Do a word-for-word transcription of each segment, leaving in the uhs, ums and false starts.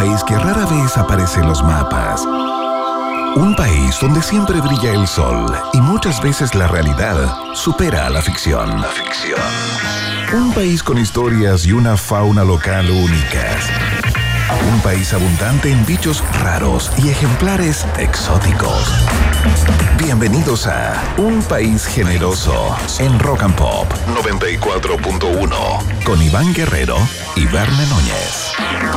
país que rara vez aparece en los mapas. Un país donde siempre brilla el sol y muchas veces la realidad supera a la ficción. La ficción. Un país con historias y una fauna local únicas. Un país abundante en bichos raros y ejemplares exóticos. Bienvenidos a Un País Generoso en Rock and Pop noventa y cuatro punto uno con Iván Guerrero y Verne Núñez.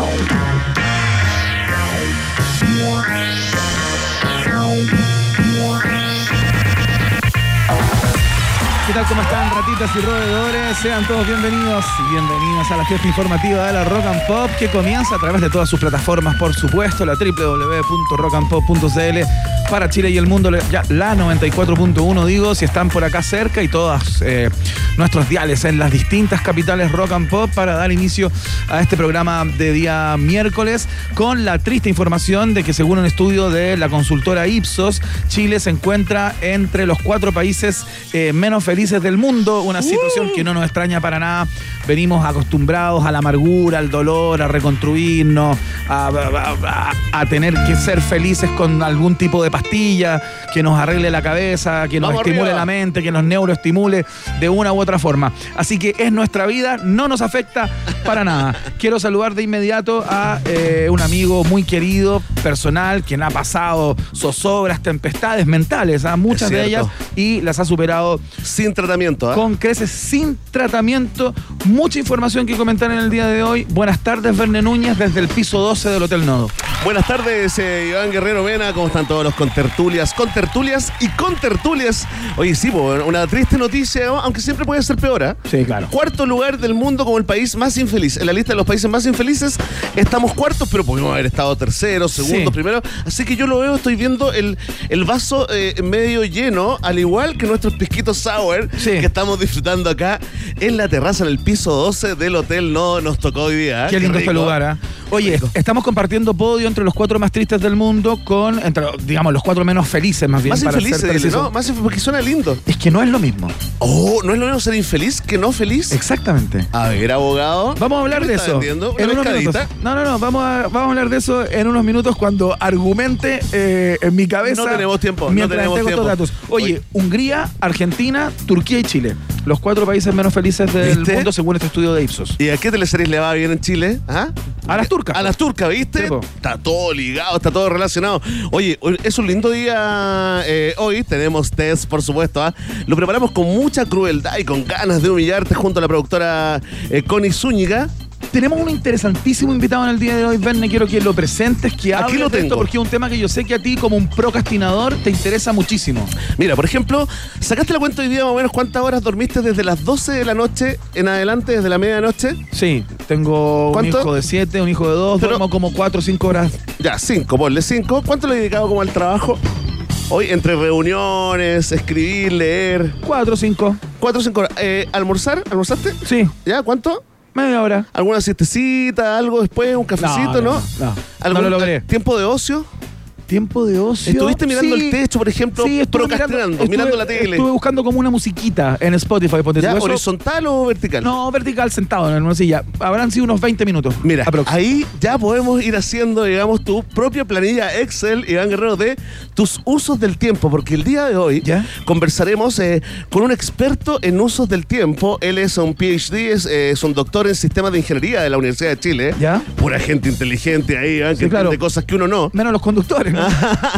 ¿Qué tal? ¿Cómo están, ratitas y roedores? Sean todos bienvenidos y bienvenidas a la fiesta informativa de la Rock and Pop, que comienza a través de todas sus plataformas, por supuesto, la doble u doble u doble u punto rock and pop punto c l para Chile y el mundo, ya la noventa y cuatro punto uno, digo, si están por acá cerca, y todos eh, nuestros diales en las distintas capitales Rock and Pop, para dar inicio a este programa de día miércoles, con la triste información de que, según un estudio de la consultora Ipsos, Chile se encuentra entre los cuatro países eh, menos felices del mundo, una situación uh. que no nos extraña para nada. Venimos acostumbrados a la amargura, al dolor, a reconstruirnos, a, a, a, a tener que ser felices con algún tipo de pastilla que nos arregle la cabeza, que nos Vamos estimule arriba. la mente, que nos neuroestimule de una u otra forma. Así que es nuestra vida, no nos afecta para nada. Quiero saludar de inmediato a eh, un amigo muy querido, personal, quien ha pasado zozobras, tempestades mentales, a muchas de ellas, y las ha superado sin tratamiento, ¿eh? Con creces, sin tratamiento. Mucha información que comentar en el día de hoy. Buenas tardes, Verne Núñez, desde el piso doce del Hotel Nodo. Buenas tardes, eh, Iván Guerrero Mena. ¿Cómo están todos los contertulias, contertulias y contertulias? Oye, sí, una triste noticia, aunque siempre puede ser peor, ¿eh? Sí, claro. Cuarto lugar del mundo como el país más infeliz. En la lista de los países más infelices estamos cuartos, pero podemos haber estado tercero, segundo, sí. primero. Así que yo lo veo, estoy viendo el, el vaso eh, medio lleno, al igual que nuestros pisquitos sour, sí. que estamos disfrutando acá en la terraza, en el piso doce del Hotel Nodo. Nos tocó hoy día. ¿eh? Qué lindo Qué este lugar, ¿eh? Oye, rico. Estamos compartiendo podio entre los cuatro más tristes del mundo con, entre, digamos, los cuatro menos felices, más bien. Más para infelices, ser dile, ¿no? Más infelices, porque suena lindo. Es que no es lo mismo. Oh, ¿no es lo mismo ser infeliz que no feliz? Exactamente. A ver, abogado. Vamos a hablar de eso. En unos minutos. No, no, no, vamos a, vamos a hablar de eso en unos minutos cuando argumente eh, en mi cabeza. No tenemos tiempo, no tenemos tengo tiempo. Datos. Oye, Oye, Hungría, Argentina, Turquía y Chile. Los cuatro países menos felices del ¿Viste? mundo, según este estudio de Ipsos. ¿Y a qué teleseries le va bien en Chile? ¿Ah? A las turcas. A las turcas, ¿viste? Sí, está todo ligado, está todo relacionado. Oye, es un lindo día eh, hoy. Tenemos test, por supuesto. ¿eh? Lo preparamos con mucha crueldad y con ganas de humillarte junto a la productora eh, Connie Zúñiga. Tenemos un interesantísimo invitado en el día de hoy, Verne. Quiero que lo presentes, que hables Aquí lo de tengo. esto, porque es un tema que yo sé que a ti, como un procrastinador, te interesa muchísimo. Mira, por ejemplo, ¿sacaste la cuenta hoy día más o menos cuántas horas dormiste desde las doce de la noche en adelante, desde la medianoche? Sí, tengo ¿Cuánto? un hijo de siete, un hijo de dos, Pero, duermo como cuatro o cinco horas. Ya, cinco, ponle cinco. ¿Cuánto le he dedicado como al trabajo? Hoy, entre reuniones, escribir, leer. Cuatro o cinco. Cuatro o cinco horas. Eh, ¿Almorzar? ¿Almorzaste? Sí. ¿Ya? ¿Cuánto? Media hora. ¿Alguna siestecita, algo después, un cafecito, no? No, no, no. no lo logré. ¿Tiempo de ocio? ¿Tiempo de ocio? ¿Estuviste mirando sí. el techo, por ejemplo, sí, procrastinando, mirando, estuve, mirando la tele? Estuve buscando como una musiquita en Spotify. ¿Ya? ¿Horizontal o vertical? No, vertical, sentado en una silla. Habrán sido unos veinte minutos. Mira, aprox. ahí ya podemos ir haciendo, digamos, tu propia planilla Excel, Iván Guerrero, de tus usos del tiempo, porque el día de hoy ¿Ya? conversaremos eh, con un experto en usos del tiempo. Él es un P H D, es, eh, es un doctor en sistemas de ingeniería de la Universidad de Chile. ¿Ya? Pura gente inteligente ahí, ¿eh? que sí, claro. entiende cosas que uno no. Menos los conductores, ¿no?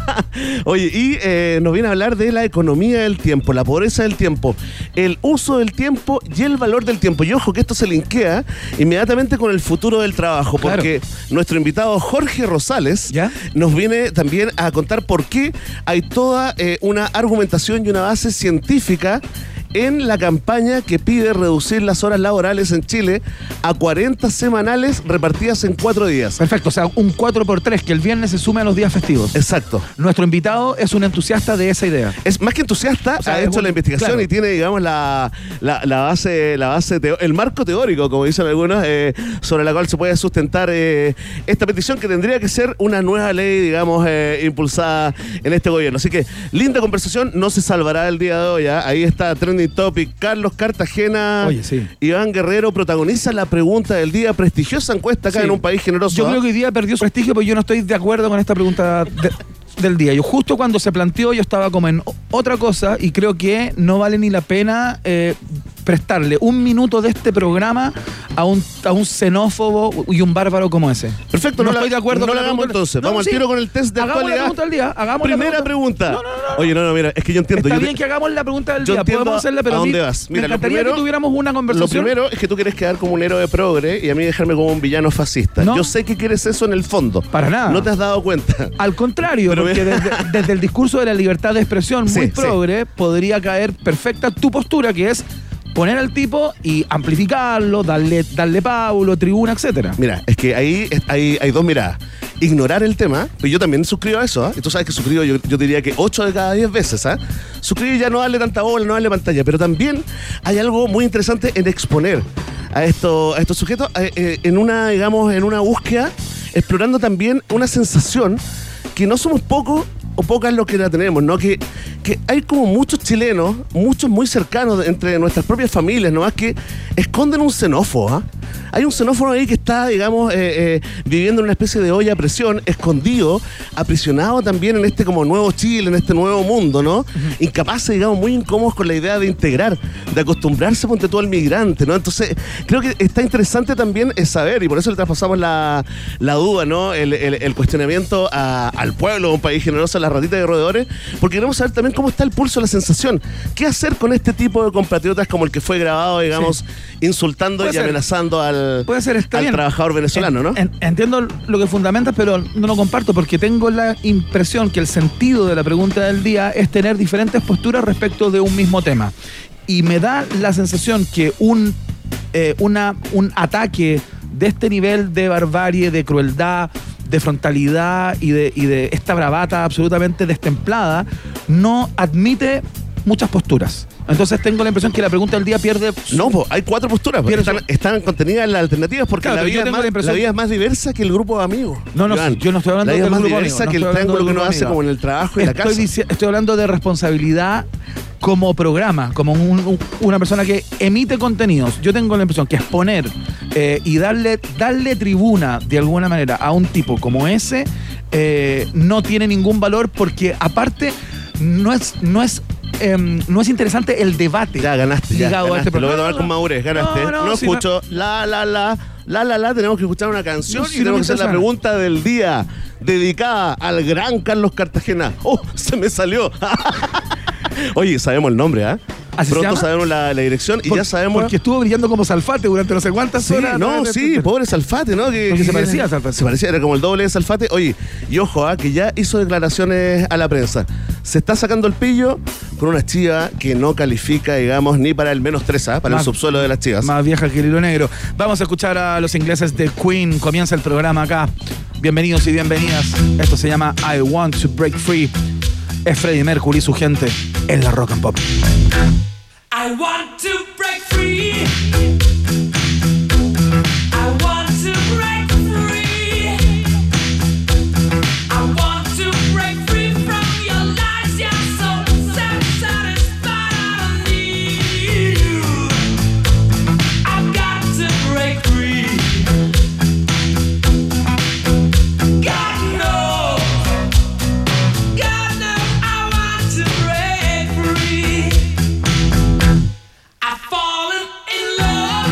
Oye, y eh, nos viene a hablar de la economía del tiempo, la pobreza del tiempo, el uso del tiempo y el valor del tiempo. Y ojo que esto se linkea inmediatamente con el futuro del trabajo, claro. porque nuestro invitado Jorge Rosales ¿Ya? nos viene también a contar por qué hay toda eh, una argumentación y una base científica en la campaña que pide reducir las horas laborales en Chile a cuarenta semanales repartidas en cuatro días. Perfecto, o sea, un cuatro por tres, que el viernes se sume a los días festivos. Exacto. Nuestro invitado es un entusiasta de esa idea. Es más que entusiasta, o sea, ha hecho un, la investigación, claro. y tiene, digamos, la, la, la base, la base teo, el marco teórico, como dicen algunos, eh, sobre la cual se puede sustentar eh, esta petición, que tendría que ser una nueva ley, digamos, eh, impulsada en este gobierno. Así que, linda conversación, no se salvará el día de hoy, ¿eh? Ahí está trending Trending Topic. Carlos Cartagena, Oye, sí. Iván Guerrero protagoniza la pregunta del día, prestigiosa encuesta acá Sí. en un país generoso. Yo ¿eh? creo que hoy día perdió su prestigio, porque yo no estoy de acuerdo con esta pregunta de- del día. Yo justo cuando se planteó, yo estaba como en o- otra cosa, y creo que no vale ni la pena eh, prestarle un minuto de este programa a un, a un xenófobo y un bárbaro como ese. Perfecto, no, estoy la, de acuerdo no con la la hagamos pregunta. entonces. No, Vamos sí. al tiro con el test de Hagamos la actualidad. pregunta del día. Hagamos la Primera pregunta. No, no, no, no. Oye, no, no, mira, es que yo entiendo. Está yo bien te- que hagamos la pregunta del yo día. entiendo Podemos hacerla, pero a a mí dónde vas. Mira, me lo encantaría primero- que tuviéramos una Lo conversación. primero es que tú quieres quedar como un héroe progre y a mí dejarme como un villano fascista. No. Yo sé que quieres eso en el fondo. Para nada. No te has dado cuenta. Al contrario, Pero porque mira- desde, desde el discurso de la libertad de expresión muy Sí, sí. progre, podría caer perfecta tu postura, que es poner al tipo y amplificarlo, darle, darle Paulo, tribuna, etcétera. Mira, es que ahí es- hay, hay dos miradas. Ignorar el tema, pues yo también suscribo a eso, ¿ah? Y tú sabes que suscribo, yo, yo diría que ocho de cada diez veces, ¿ah? Suscribo y ya no darle tanta bola, no darle pantalla, pero también hay algo muy interesante en exponer a, esto, a estos sujetos eh, eh, en una, digamos, en una búsqueda, explorando también una sensación que no somos pocos o pocas los que la tenemos, ¿no? Que, que hay como muchos chilenos, muchos muy cercanos de- entre nuestras propias familias, nomás que esconden un xenófobo, ¿ah? Hay un xenófobo ahí que está, digamos, eh, eh, viviendo en una especie de olla a presión, escondido, aprisionado también en este como nuevo Chile, en este nuevo mundo, ¿no? Incapaces, digamos, muy incómodos con la idea de integrar, de acostumbrarse, ponte tú, al migrante, ¿no? Entonces, creo que está interesante también es saber, y por eso le traspasamos la, la duda, ¿no? El, el- el cuestionamiento a- al pueblo, un país generoso, a las ratitas de roedores, porque queremos saber también cómo está el pulso, la sensación. ¿Qué hacer con este tipo de compatriotas como el que fue grabado, digamos, insultando Puede y ser. amenazando al, Puede ser, está al bien. trabajador venezolano, ¿no? En- en- entiendo lo que fundamentas, pero no lo comparto, porque tengo la impresión que el sentido de la pregunta del día es tener diferentes posturas respecto de un mismo tema. Y me da la sensación que un, eh, una, un ataque de este nivel de barbarie, de crueldad, de frontalidad y de, y de esta bravata absolutamente destemplada, no admite muchas posturas. Entonces tengo la impresión que la pregunta del día pierde... su- No, pues hay cuatro posturas, porque Pierde están, están contenidas en las alternativas, porque Claro, la, pero yo vida es tengo más, la impresión- la vida es más diversa que el grupo de amigos. No, no, Iván. yo no estoy hablando La vida del es más grupo diversa amigo, que no el estoy hablando triángulo que del uno grupo hace amigo. como en el trabajo y la Estoy, casa. dici- estoy hablando de responsabilidad como programa, como un- un- una persona que emite contenidos. Yo tengo la impresión que exponer eh, y darle, darle tribuna de alguna manera a un tipo como ese eh, no tiene ningún valor, porque aparte no es, no es, em, no es interesante el debate. Ya ganaste, ya. ligado a Ganaste, este lo voy a programa. tomar con madurez, ganaste. No, No, no, si no- escucho la, la, la, la, la, la. Tenemos que escuchar una canción No, si y no tenemos me que hacer la interesa. pregunta del día dedicada al gran Carlos Cartagena. ¡Oh! Se me salió. Oye, sabemos el nombre, ¿ah? ¿Así se Pronto llama? sabemos la, la dirección y Por- ya sabemos. Porque estuvo brillando como Salfate durante no sé cuántas Sí, horas. no, sí, pobre Salfate, ¿no? Que, Porque que- se parecía a Salfate. Se parecía, era como el doble de Salfate. Oye, y ojo, ¿ah? Que ya hizo declaraciones a la prensa. Se está sacando el pillo con una chiva que no califica, digamos, ni para el menos tres, ¿ah? Para Más- el subsuelo de las chivas. Más vieja que el hilo negro. Vamos a escuchar a los ingleses de Queen. Comienza el programa acá. Bienvenidos y bienvenidas. Esto se llama I Want to Break Free. Es Freddie Mercury y su gente en la Rock and Pop. I want to break free. I want to break free. I want to break free from your lies. You're so self-satisfied. I don't need you. I've got to break free. God knows. God knows I want to break free. I've fallen in love.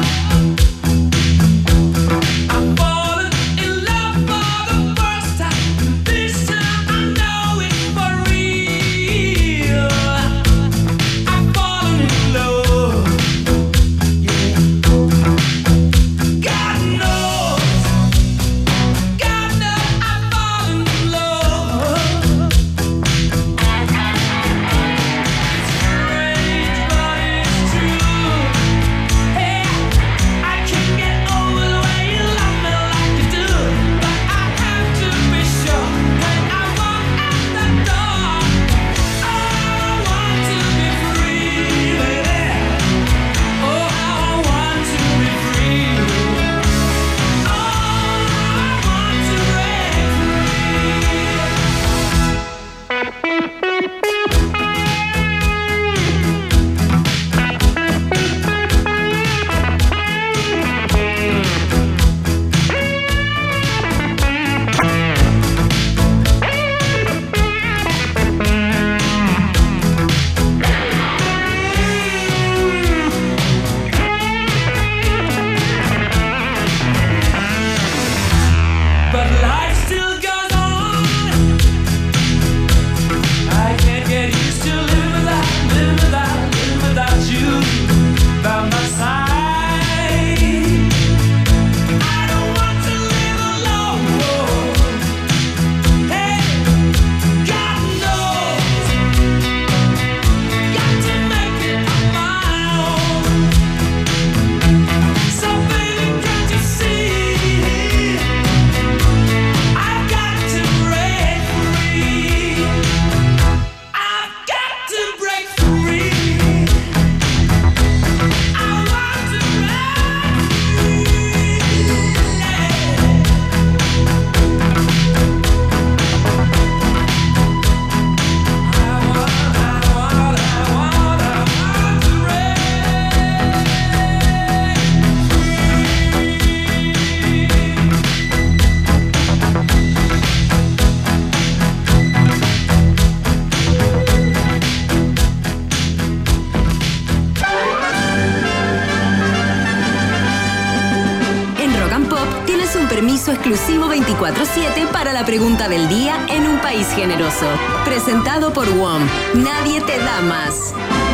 acceso exclusivo veinticuatro siete para la pregunta del día en un país generoso. Presentado por W O M. Nadie te da más.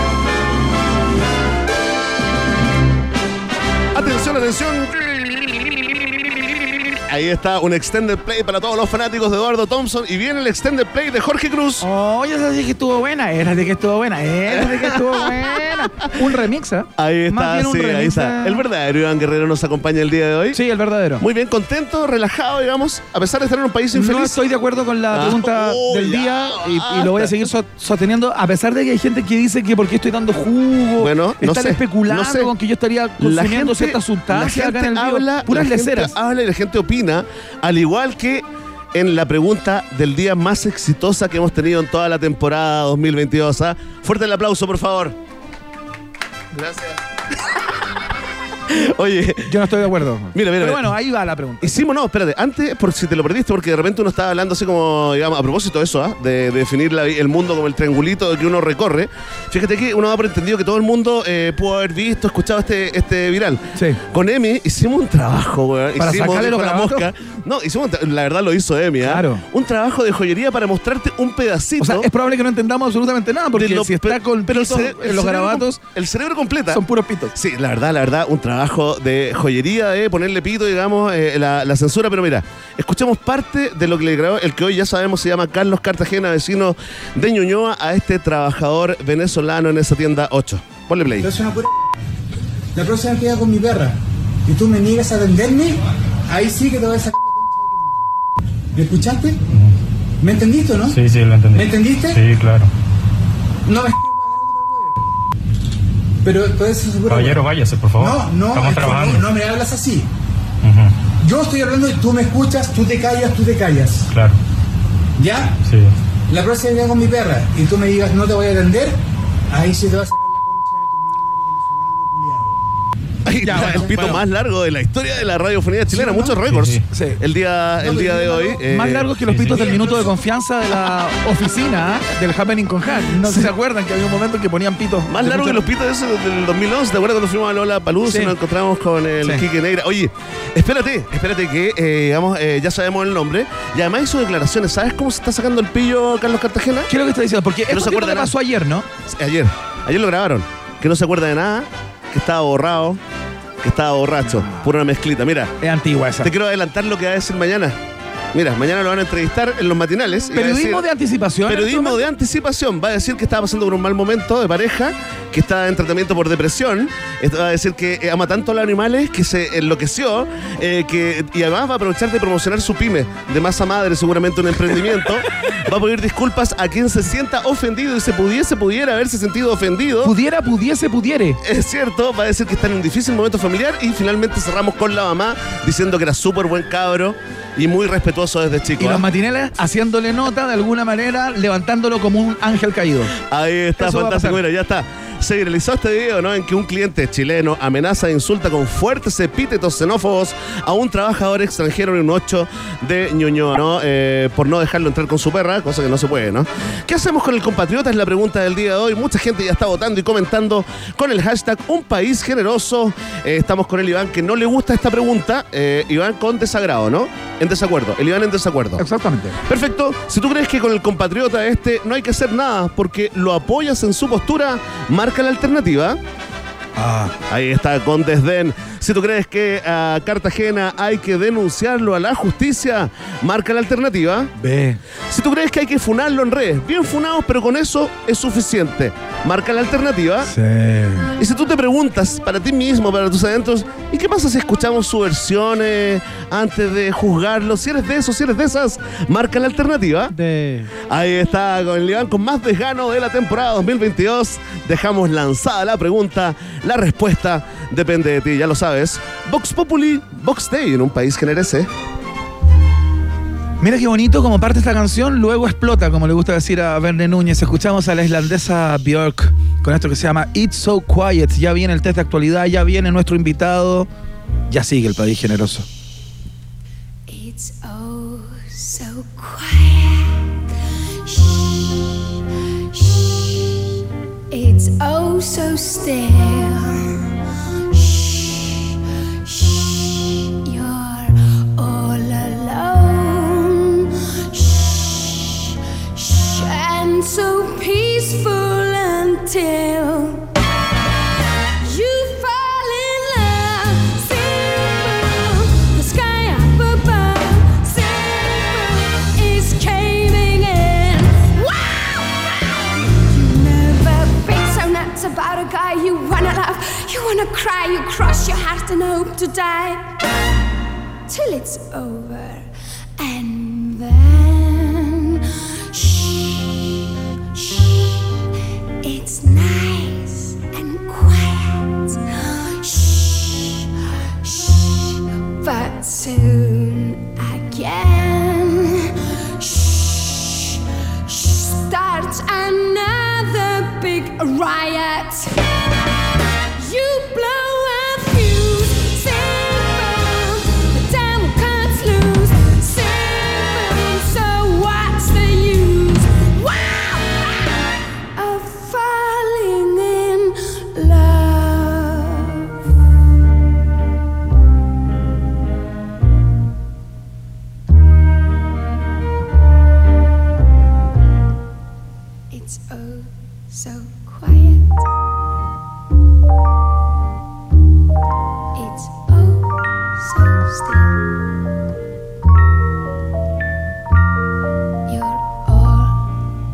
Atención, atención. Ahí está un extended play para todos los fanáticos de Eduardo Thompson. Y viene el extended play de Jorge Cruz. Oh, ya sabes que estuvo buena. Era de que estuvo buena. Era de que estuvo buena. Un remix, ¿eh? Ahí Más está, bien un sí, remix, ahí está. eh. El verdadero Iván Guerrero nos acompaña el día de hoy. Sí, el verdadero. Muy bien, contento, relajado, digamos, a pesar de estar en un país infeliz. No estoy de acuerdo con la Ah, pregunta oh, del ya, día y, basta. y lo voy a seguir so- sosteniendo, a pesar de que hay gente que dice que porque estoy dando jugo, Bueno, no están sé, especulando no sé. con que yo estaría consumiendo ciertas sustancias acá en el vivo. habla, Puras la gente leceras. habla y la gente opina, al igual que en la pregunta del día más exitosa que hemos tenido en toda la temporada dos mil veintidós. ¿Ah? Fuerte el aplauso, por favor. Gracias. Oye, Yo no estoy de acuerdo. Mira, mira, Pero mira. bueno, ahí va la pregunta. hicimos, no, espérate, antes, por si te lo perdiste, porque de repente uno estaba hablando así como, digamos, a propósito de eso, ¿ah? de, de definir la vi- el mundo como el triangulito que uno recorre. Fíjate que uno ha pretendido que todo el mundo eh, pudo haber visto, escuchado este, este viral. Sí. Con Emi hicimos un trabajo, weón. ¿Para Hicimos sacarle los con la garabatos? mosca. No, hicimos, un tra- la verdad lo hizo Emi, ¿ah? Claro. Un trabajo de joyería para mostrarte un pedacito. O sea, es probable que no entendamos absolutamente nada, porque de lo- si está pero- con pero el pitos cere- en el los cerebro garabatos, com- El cerebro completa. son puros pitos. Sí, la verdad, la verdad, un trabajo de joyería, de ponerle pito, digamos, eh, la, la censura. Pero mira, escuchemos parte de lo que le grabó el que hoy ya sabemos se llama Carlos Cartagena, vecino de Ñuñoa, a este trabajador venezolano en esa tienda ocho. Ponle play. Yo soy una pura... La próxima vez que vaya con mi perra y tú me niegas a venderme, ahí sí que te voy a sacar la concha de tu madre. ¿Me escuchaste? ¿Me entendiste o no? Sí, sí, lo entendí. ¿Me entendiste? Sí, claro. No me pero puedes ser seguro. Caballero, váyase, por favor. No, no, Estamos es que trabajando. no, no me hablas así. Ujú, Yo estoy hablando y tú me escuchas, tú te callas, tú te callas. claro, ¿Ya? sí. La próxima vez que vaya con mi perra y tú me digas no te voy a atender, ahí sí te vas a sacar la concha de tu madre, venezolano, culiado. Ahí Ya, está bueno, el pito bueno. más largo de la historia de la radiofonía chilena. ¿no? Muchos récords. Sí, sí. El día, el No, día de pero hoy. no, eh, Más largos que los sí, pitos sí. del minuto de confianza de la oficina, ¿eh? Del Happening con Hack. No sé si se acuerdan que había un momento en que ponían pitos. Más de largo mucho- que los pitos esos del dos mil once. ¿Te acuerdas cuando fuimos a Lola Palusa Sí. y nos encontramos con el Sí. Quique Negra? Oye, espérate, espérate que, eh, digamos, eh, ya sabemos el nombre. Y además hizo declaraciones. ¿Sabes cómo se está sacando el pillo Carlos Cartagena? ¿Qué es lo que está diciendo? Porque no esto se es lo acuerda que nada. pasó ayer, ¿no? Ayer. Ayer lo grabaron. Que no se acuerda de nada. Que estaba borrado. Que estaba borracho. Pura una mezclita. Mira, Es antigua esa. te quiero adelantar lo que va a decir mañana. Mira, mañana lo van a entrevistar en los matinales. y va a Periodismo decir- de anticipación. en Periodismo este de anticipación. Va a decir que estaba pasando por un mal momento de pareja, que está en tratamiento por depresión. Esto va a decir que eh, ama tanto a los animales que se enloqueció. eh, que, y además va a aprovechar de promocionar su pyme de masa madre, seguramente un emprendimiento. Va a pedir disculpas a quien se sienta ofendido y se pudiese, pudiera haberse sentido ofendido. Pudiera, pudiese, pudiere. Es cierto, va a decir que está en un difícil momento familiar y finalmente cerramos con la mamá diciendo que era súper buen cabro y muy respetuoso desde chico. Y ¿ah? los matineles haciéndole nota de alguna manera, levantándolo como un ángel caído. Ahí está, Eso va a fantástico. pasar. Mira, ya está. Se viralizó este video, ¿no? En que un cliente chileno amenaza e insulta con fuertes epítetos xenófobos a un trabajador extranjero en un ocho de Ñuñoa, ¿no? Eh, por no dejarlo entrar con su perra, cosa que no se puede, ¿no? ¿Qué hacemos con el compatriota? Es la pregunta del día de hoy. Mucha gente ya está votando y comentando con el hashtag Un País Generoso. Eh, estamos con el Iván, que no le gusta esta pregunta. Eh, Iván con desagrado, ¿no? En desacuerdo. El Iván en desacuerdo. Exactamente. Perfecto. Si tú crees que con el compatriota este no hay que hacer nada porque lo apoyas en su postura, marca la alternativa. Ah. Ahí está, con desdén. Si tú crees que a Cartagena hay que denunciarlo a la justicia, marca la alternativa. Ve. Si tú crees que hay que funarlo en redes, bien funados, pero con eso es suficiente, marca la alternativa. Sí. Y si tú te preguntas para ti mismo, para tus adentros, ¿y qué pasa si escuchamos su versión eh, antes de juzgarlo? Si eres de esos, si eres de esas, marca la alternativa. De... Ahí está, con el Iván con más desgano de la temporada dos mil veintidós. Dejamos lanzada la pregunta. La respuesta depende de ti, ya lo sabes. Vox Populi, Vox Day en un país que merece. Mira qué bonito como parte esta canción, luego explota, como le gusta decir a Verne Núñez. Escuchamos a la islandesa Björk con esto que se llama It's So Quiet. Ya viene el test de actualidad, ya viene nuestro invitado. Ya sigue el país generoso. It's oh so quiet. Shh, shh. It's oh so still. Shh, shh. You're all until you fall in love. Simple, the sky up above. Simple is caving in. Wow, wow. You never been so nuts about a guy you wanna love. You wanna cry, you cross your heart and hope to die till it's over. And then shh, shh, it's nice and quiet. Shh, shh, but soon again, shh, shh, starts another big riot. You blow a fuse, simple, the devil cuts loose, simple, so what's the use? Wow, of falling in love. It's oh so quiet. It's oh so still. You're all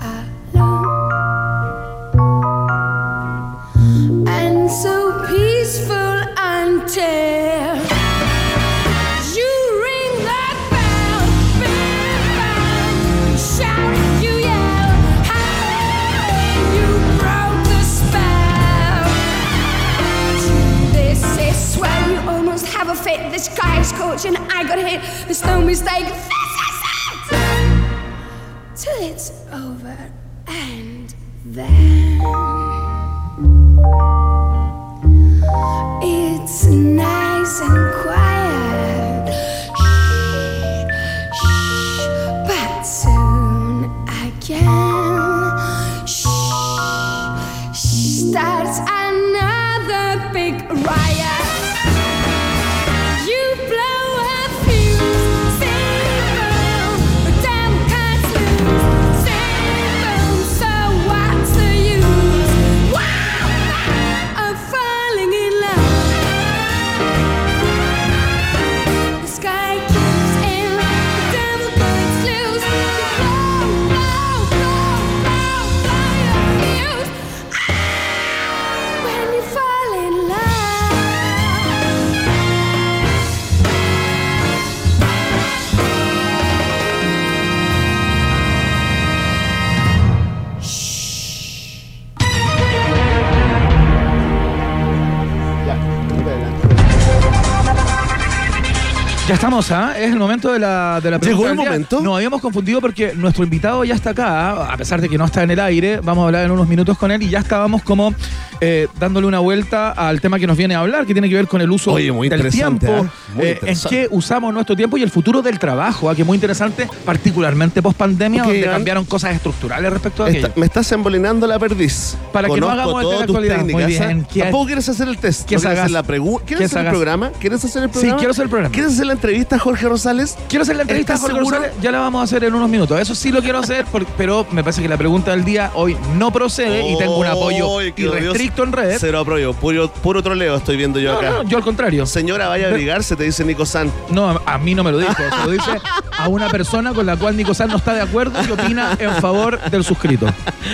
alone and so peaceful until you ring that bell, bell, bell. You shout, you yell, hey, you broke the spell. This is where you almost have a fit. This guy is coach and I got hit. There's no mistake. This is it. Till it's over and then it's nice and quiet. Shh, shh, but soon again, shh, shh, starts another big riot. You blow a fuse, simple, the devil cuts loose, simple, so what's the use? Wow, of falling in love. The sky keeps in, the devil cuts loose. You blow, blow, blow, blow, blow your fuse. Ah, when you fall in love. Ya estamos, ¿ah? Es el momento de la, de la pregunta ¿Llegó el del día. momento? Nos habíamos confundido porque nuestro invitado ya está acá, a pesar de que no está en el aire. Vamos a hablar en unos minutos con él y ya estábamos como eh, dándole una vuelta al tema que nos viene a hablar, que tiene que ver con el uso Oye, muy del interesante, tiempo, ¿eh? Muy eh, en interesante. qué usamos nuestro tiempo y el futuro del trabajo, ¿ah? Que es muy interesante, particularmente post pandemia, Ok, donde Iván. cambiaron cosas estructurales respecto a aquello. Está- me estás embolinando la perdiz. Para que no Conozco hagamos el todas de la tus actualidad. Muy técnicas, bien. ¿ah? ¿Qué- Tampoco quieres hacer el test. qué no quieres sagaz? hacer la pregunta. ¿Qué ¿Quieres hacer el sagaz? programa? ¿Quieres hacer el Sí, programa? quiero hacer el programa. ¿Quieres hacer la entrevista a Jorge Rosales? Quiero hacer la entrevista a ¿Estás Jorge seguro? Rosales, ya la vamos a hacer en unos minutos. Eso sí lo quiero hacer, por- pero me parece que la pregunta del día hoy no procede y tengo un apoyo Ay, qué irrestricto en redes. Cero apoyo, puro, puro troleo estoy viendo yo No, acá. no, yo al contrario. Señora, vaya a abrigarse, te dice Nico San. No, a, a mí no me lo dijo. Se lo dice a una persona con la cual Nico Sal no está de acuerdo y opina en favor del suscrito.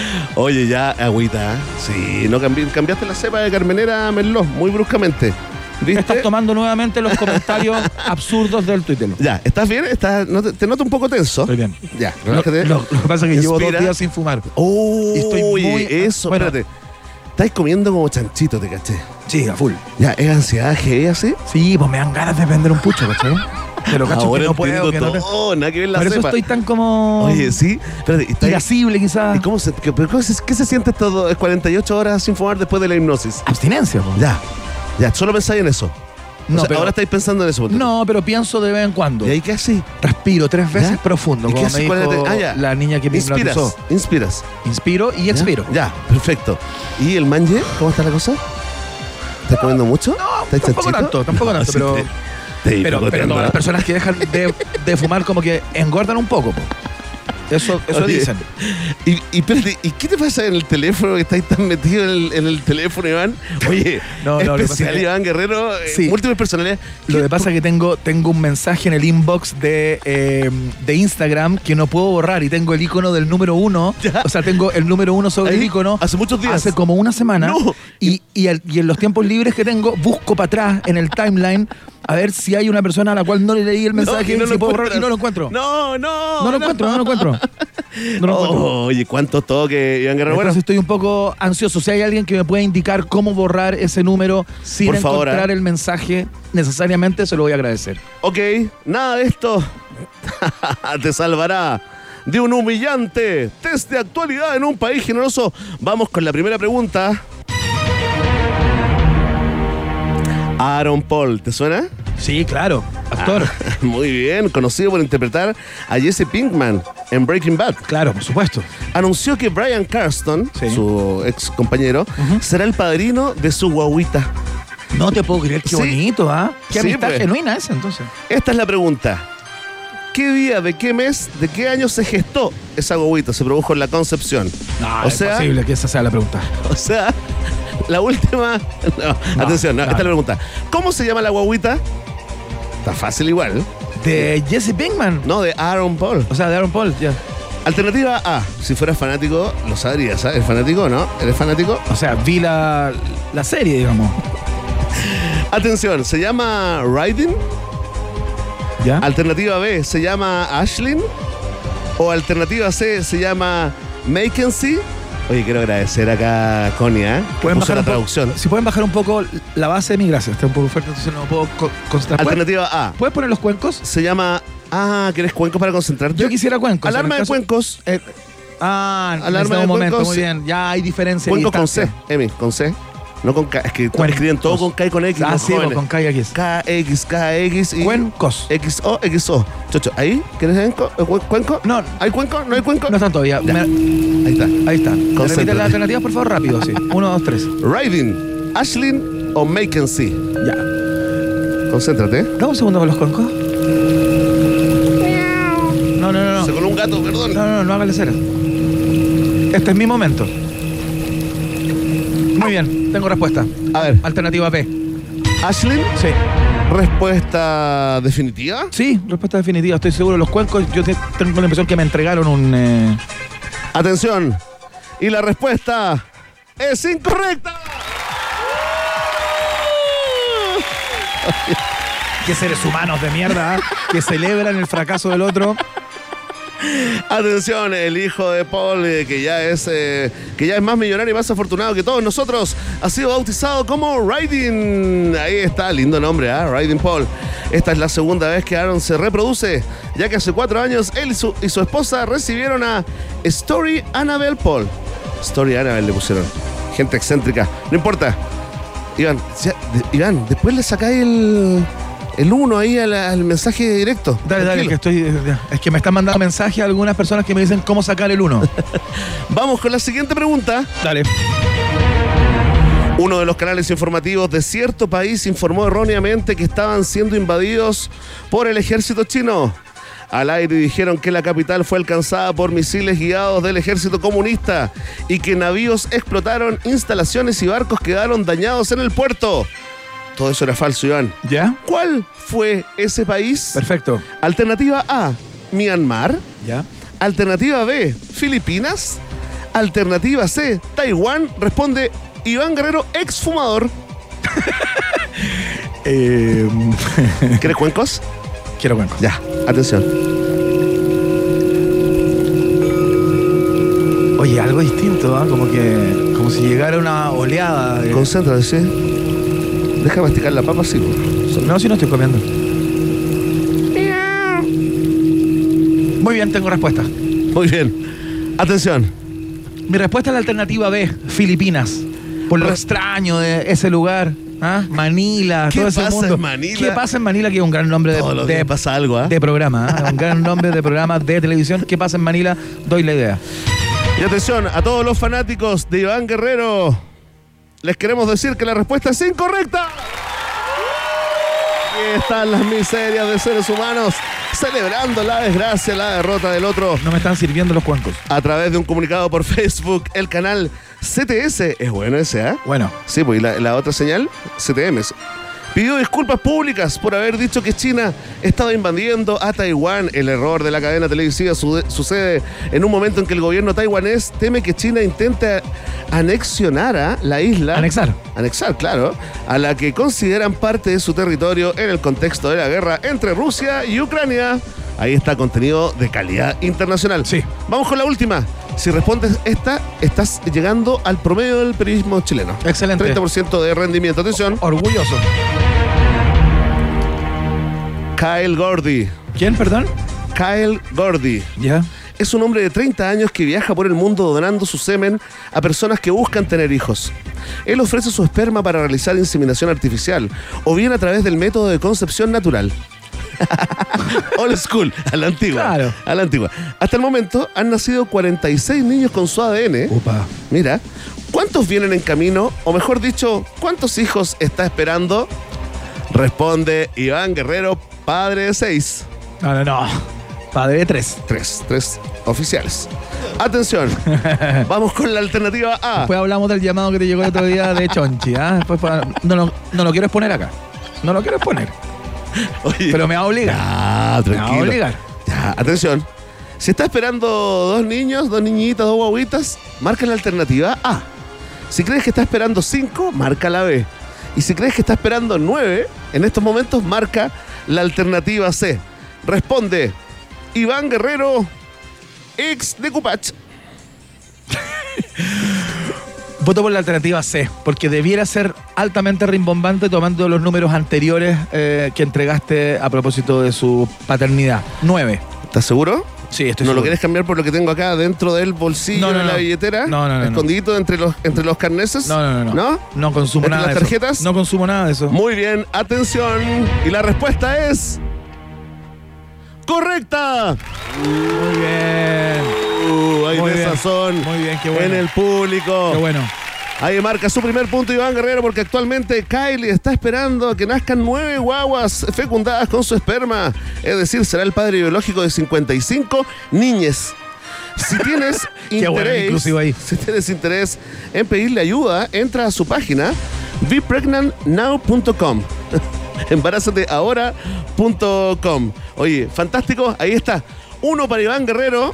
Oye, ya, agüita. ¿eh? Sí, no cambi- cambiaste la cepa de Carmenera a Merlot muy bruscamente. ¿Viste? Estás tomando nuevamente los comentarios absurdos del Twitter. Ya, ¿estás bien? ¿Estás, no te, te noto un poco tenso. Estoy bien. Ya, Lo, relájate. lo- lo que pasa es que llevo dos Inspira. días sin fumar. Oh, Y estoy muy- eso, bueno. espérate. Estáis comiendo como chanchito, te caché. Sí, a full. Ya, ¿es ansiedad G así? Sí, pues me dan ganas de vender un pucho, ¿cachai? Pero cacho Ahora que no puedo, entiendo que no te... todo, nada que ver la Por eso cepa. estoy tan como... Oye, sí. Espérate, ¿y estáis- irascible quizás. ¿y cómo se, qué, pero cómo se- qué se siente todo cuarenta y ocho horas sin fumar después de la hipnosis? Abstinencia, po. Ya, ya, solo pensáis en eso. No, O sea, pero- ahora estáis pensando en eso. ponte. No, pero pienso de vez en cuando. ¿Y ahí qué así? Respiro tres veces ¿Ya? profundo, ¿Y qué como me haces dijo cuarenta? Ah, ya. la niña que me Inspiras, hipnotizó. inspiras. Inspiro y ¿Ya? expiro. Ya, perfecto. ¿Y el manje? ¿Cómo está la cosa? ¿Estás comiendo mucho? No, ¿Estás tampoco chanchito? tanto, tampoco No, tanto, sí pero, te- te pero, pero hipocoteando. todas las personas que dejan de, de fumar como que engordan un poco. Po. Eso, eso Oye, dicen. Y, y, espérate, ¿y qué te pasa en el teléfono? Que estáis tan metido en el, en el teléfono, Iván. Oye, No, no, lo que pasa especial es que- Iván Guerrero, eh, Sí. múltiples personalidades. Lo que pasa es que tengo, tengo un mensaje en el inbox de, eh, de Instagram que no puedo borrar y tengo el icono del número uno. Ya. O sea, tengo el número uno sobre Ahí, el icono. hace muchos días. Hace como una semana. No. Y, y, al- y en los tiempos libres que tengo, busco para atrás en el timeline a ver si hay una persona a la cual no le leí el mensaje y no si lo puedo borrar, encuentras. y no lo encuentro. No, no. No lo encuentro, no lo encuentro. No lo encuentro. Oye, cuántos toques, Iván Guerrero. Bueno, Entonces estoy un poco ansioso. Si hay alguien que me pueda indicar cómo borrar ese número sin Por favor, encontrar ¿eh? el mensaje, necesariamente se lo voy a agradecer. ok, nada de esto te salvará de un humillante test de actualidad en un país generoso. Vamos con la primera pregunta. Aaron Paul, ¿te suena? Sí, claro. Actor. Ah, muy bien, conocido por interpretar a Jesse Pinkman en Breaking Bad. Claro, por supuesto. Anunció que Bryan Cranston, Sí. su ex compañero, será el padrino de su guaguita. No te puedo creer, qué Sí. bonito, ¿ah? Qué Sí, amistad pues. genuina esa, entonces. Esta es la pregunta. ¿Qué día, de qué mes, de qué año se gestó esa guaguita? Se produjo en la concepción. No, o es sea, posible que esa sea la pregunta. o sea, la última. No, No, atención, no, no. esta es la pregunta. ¿Cómo se llama la guaguita? Está fácil igual. De Jesse Pinkman. No, de Aaron Paul. O sea, de Aaron Paul, ya. Alternativa A. Si fueras fanático, lo sabrías, ¿sabes? ¿Eres fanático o no? ¿Eres fanático? O sea, vi la, la serie, digamos. Atención, se llama Raiden. ¿Ya? Alternativa B, se llama Ashlyn. O alternativa C, se llama Mackenzie. Oye, quiero agradecer acá a Connie, ¿eh? Que ¿Pueden puso bajar la un poco- traducción. si pueden bajar un poco la base de mi gracia. Está un poco fuerte, entonces no puedo co- concentrar. ¿Puedes, Alternativa A, ¿Puedes poner los cuencos? se llama... Ah, ¿quieres cuencos para concentrarte? Yo quisiera cuencos. Alarma en el de caso- cuencos. Eh, ah, Alarma necesitamos de un momento, cuencos. muy bien. Ya hay diferencia. de Cuencos con C, distancia. Emi, con C. No con K. Es que Cuencos. escriben todo con K y con X. Ah, los sí, jóvenes. con K y X. K, X, K, X y... Cuencos. X, O, X, O. Chocho, ¿ahí? ¿Quieres cuenco? Eh, cu- ¿Cuenco? No. ¿Hay cuenco? ¿No hay cuenco? No están todavía. Ya. Me- Ahí está. ahí está. ¿Me Concéntrate. repiten las alternativas, por favor, rápido? Sí. Uno, dos, tres. Raiden, Ashlyn o Mackenzie. Ya. Concéntrate. Dame un segundo con los cuencos. No, no, no, Se no. coló un gato, perdón. No, no, no hagas cera. Este es mi momento. Muy bien, tengo respuesta. A ver, Alternativa B. Ashlyn, Sí. respuesta definitiva. Sí, respuesta definitiva. Estoy seguro. Los cuencos, yo te- tengo la impresión que me entregaron un. eh, Atención. Y la respuesta es incorrecta. Qué seres humanos de mierda, ¿ah? Que celebran el fracaso del otro. Atención, el hijo de Paul, eh, que ya es eh, que ya es más millonario y más afortunado que todos nosotros, ha sido bautizado como Raiden. Ahí está, lindo nombre, ¿ah? Raiden Paul. Esta es la segunda vez que Aaron se reproduce, ya que hace cuatro años él y su, y su esposa recibieron a Story Annabelle Paul. Story Annabelle le pusieron. Gente excéntrica. No importa. Iván, si- de- Iván, después le sacáis el el uno ahí al, al mensaje directo. Dale, dale, que Tranquilo. estoy. Es que me están mandando mensajes a algunas personas que me dicen cómo sacar el uno. Vamos con la siguiente pregunta. Dale. Uno de los canales informativos de cierto país informó erróneamente que estaban siendo invadidos por el ejército chino. Al aire dijeron que la capital fue alcanzada por misiles guiados del ejército comunista y que navíos explotaron, instalaciones y barcos quedaron dañados en el puerto. Todo eso era falso, Iván. ¿Ya? ¿Cuál fue ese país? Perfecto. Alternativa A, Myanmar. ¿Ya? Alternativa B, Filipinas. Alternativa C, Taiwán. Responde Iván Guerrero, exfumador. Eh, ¿Quieres cuencos? quiero cuencos. Ya, atención. Oye, algo distinto, ¿ah? Como que. Como si llegara una oleada. de- Concéntrate, ¿sí? Deja masticar la papa, sí. po. No, si no estoy comiendo. Muy bien, tengo respuesta. Muy bien. Atención. Mi respuesta es la alternativa B, Filipinas. Por lo Re- extraño de ese lugar. ¿Ah? Manila, ¿Qué todo ese pasa mundo. en Manila? ¿Qué pasa en Manila? Que es un gran nombre de, Todos los de- días pasa algo, ¿ah? de programa. ¿ah? Un gran nombre de programa de televisión. ¿Qué pasa en Manila? Doy la idea. Y atención, a todos los fanáticos de Iván Guerrero, les queremos decir que la respuesta es incorrecta. Aquí están las miserias de seres humanos. celebrando la desgracia, la derrota del otro. No me están sirviendo los cuencos. A través de un comunicado por Facebook, el canal C T S, es bueno ese, ¿ah? ¿eh? Bueno. Sí, pues y la, la otra señal, C T M. Pidió disculpas públicas por haber dicho que China estaba invadiendo a Taiwán. El error de la cadena televisiva su- sucede en un momento en que el gobierno taiwanés teme que China intente anexionar a la isla. Anexar. Anexar, claro, a la que consideran parte de su territorio en el contexto de la guerra entre Rusia y Ucrania. Ahí está contenido de calidad internacional. Sí. Vamos con la última. Si respondes esta, estás llegando al promedio del periodismo chileno. Excelente. treinta por ciento de rendimiento. Atención. Orgulloso. Kyle Gordy. ¿Quién, perdón? Kyle Gordy. Ya. Es un hombre de treinta años que viaja por el mundo donando su semen a personas que buscan tener hijos. Él ofrece su esperma para realizar inseminación artificial o bien a través del método de concepción natural. Old school, a la antigua. Claro. A la antigua. Hasta el momento han nacido cuarenta y seis niños con su A D N. Upa. Mira, ¿cuántos vienen en camino? O mejor dicho, ¿cuántos hijos está esperando? Responde Iván Guerrero, padre de seis. No, no, no. Padre de tres. Tres, tres oficiales. Atención, vamos con la alternativa A. Después hablamos del llamado que te llegó el otro día de Chonchi. ¿ah? Después, pa- no, no, no lo quiero exponer acá. No lo quiero exponer. Oye, Pero me va a obligar. ya, Me va a tranquilo. obligar. Ya, atención. Si está esperando dos niños, dos niñitas, dos guaguitas, marca la alternativa A. Si crees que está esperando cinco, marca la B. Y si crees que está esperando nueve, en estos momentos marca la alternativa C. Responde Iván Guerrero, ex de Cupach. Voto por la alternativa C, porque debiera ser altamente rimbombante tomando los números anteriores eh, que entregaste a propósito de su paternidad. Nueve. ¿Estás seguro? Sí, estoy ¿No lo seguro. quieres cambiar por lo que tengo acá dentro del bolsillo No, no, de la no. billetera? No, no, no, no. Escondidito entre los, entre los carneses. No, no, no, no. ¿No? No consumo ¿Entre nada las de eso. tarjetas? No consumo nada de eso. Muy bien, atención. Y la respuesta es... ¡correcta! Muy bien. Uh, hay Muy bien. desazón Muy bien, qué bueno. en el público. Qué bueno. Ahí marca su primer punto Iván Guerrero porque actualmente Kylie está esperando a que nazcan nueve guaguas fecundadas con su esperma. Es decir, será el padre biológico de cincuenta y cinco niñes. Si tienes Qué bueno el inclusivo ahí. interés, si tienes interés en pedirle ayuda, entra a su página be pregnant now punto com. embarázate ahora punto com. Oye, fantástico, ahí está. Uno para Iván Guerrero,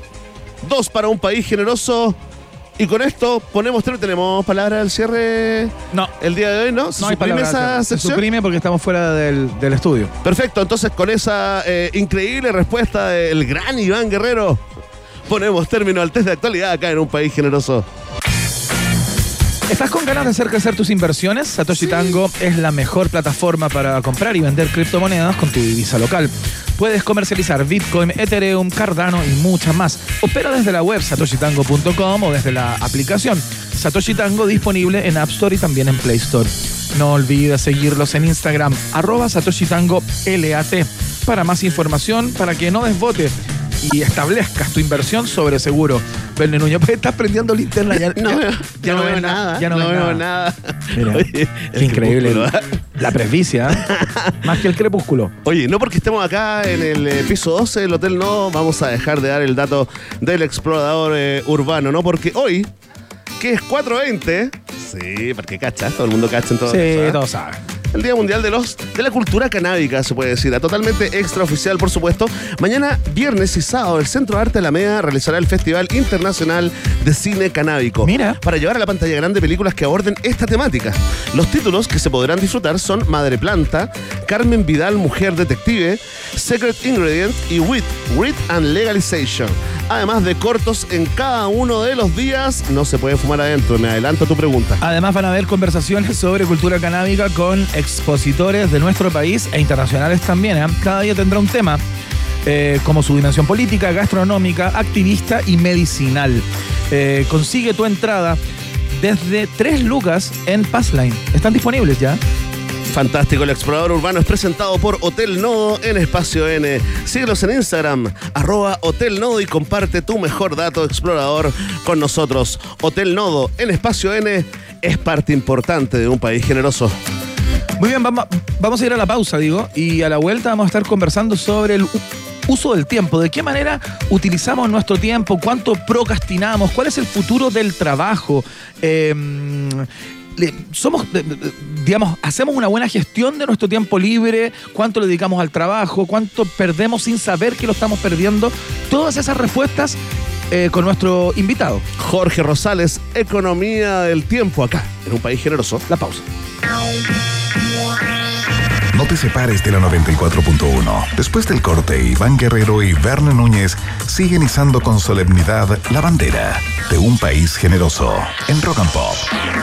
dos para un país generoso. Y con esto ponemos, tenemos palabra al cierre No. el día de hoy, ¿no? ¿Se No hay suprime palabra, esa se sección? suprime porque estamos fuera del, del estudio. Perfecto, entonces con esa eh, increíble respuesta del gran Iván Guerrero, ponemos término al test de actualidad acá en un país generoso. ¿Estás con ganas de hacer crecer tus inversiones? Satoshi Tango es la mejor plataforma para comprar y vender criptomonedas con tu divisa local. Puedes comercializar Bitcoin, Ethereum, Cardano y muchas más. Opera desde la web satoshi tango punto com o desde la aplicación Satoshi Tango disponible en App Store y también en Play Store. No olvides seguirlos en Instagram, arroba Satoshi Tango L A T, para más información, para que no desbote y establezcas tu inversión sobre seguro. Verne Nuño, pues estás prendiendo linterna. Ya No, ya- veo- ya no ves veo na- nada. Ya no, no ves veo nada. nada. Mira, Oye, qué el increíble. crepúsculo, ¿eh? La presbicia, ¿eh? Más que el crepúsculo. Oye, no porque estemos acá en el eh, piso doce del Hotel No, vamos a dejar de dar el dato del explorador eh, urbano, ¿no? Porque hoy, que es cuatro veinte, sí, porque cacha, todo el mundo cacha en todo Sí, eso, ¿eh? todos saben. El Día Mundial de los de la Cultura Canábica, se puede decir, totalmente extraoficial, por supuesto. Mañana, viernes y sábado, el Centro de Arte Alameda realizará el Festival Internacional de Cine Canábico. Mira. Para llevar a la pantalla grande películas que aborden esta temática. Los títulos que se podrán disfrutar son Madre Planta, Carmen Vidal, Mujer Detective, Secret Ingredient y Wit, Wit and Legalization. Además de cortos en cada uno de los días, no se puede fumar adentro. Me adelanto a tu pregunta. Además van a haber conversaciones sobre cultura canábica con expositores de nuestro país e internacionales también. ¿eh? Cada día tendrá un tema, eh, como su dimensión política, gastronómica, activista y medicinal. Eh, consigue tu entrada desde tres lucas en Passline. Están disponibles ya. Fantástico, el explorador urbano es presentado por Hotel Nodo en Espacio N. Síguelos en Instagram, arroba Hotel Nodo, y comparte tu mejor dato explorador con nosotros. Hotel Nodo en Espacio N es parte importante de un país generoso. Muy bien, vamos, vamos a ir a la pausa, digo, y a la vuelta vamos a estar conversando sobre el uso del tiempo. ¿De qué manera utilizamos nuestro tiempo? ¿Cuánto procrastinamos? ¿Cuál es el futuro del trabajo? Eh, somos, digamos, hacemos una buena gestión de nuestro tiempo libre, cuánto le dedicamos al trabajo, cuánto perdemos sin saber que lo estamos perdiendo. Todas esas respuestas eh, con nuestro invitado. Jorge Rosales, Economía del Tiempo, acá, en Un País Generoso. La pausa. No te separes de la noventa y cuatro punto uno. Después del corte, Iván Guerrero y Verne Núñez siguen izando con solemnidad la bandera de Un País Generoso en Rock and Pop.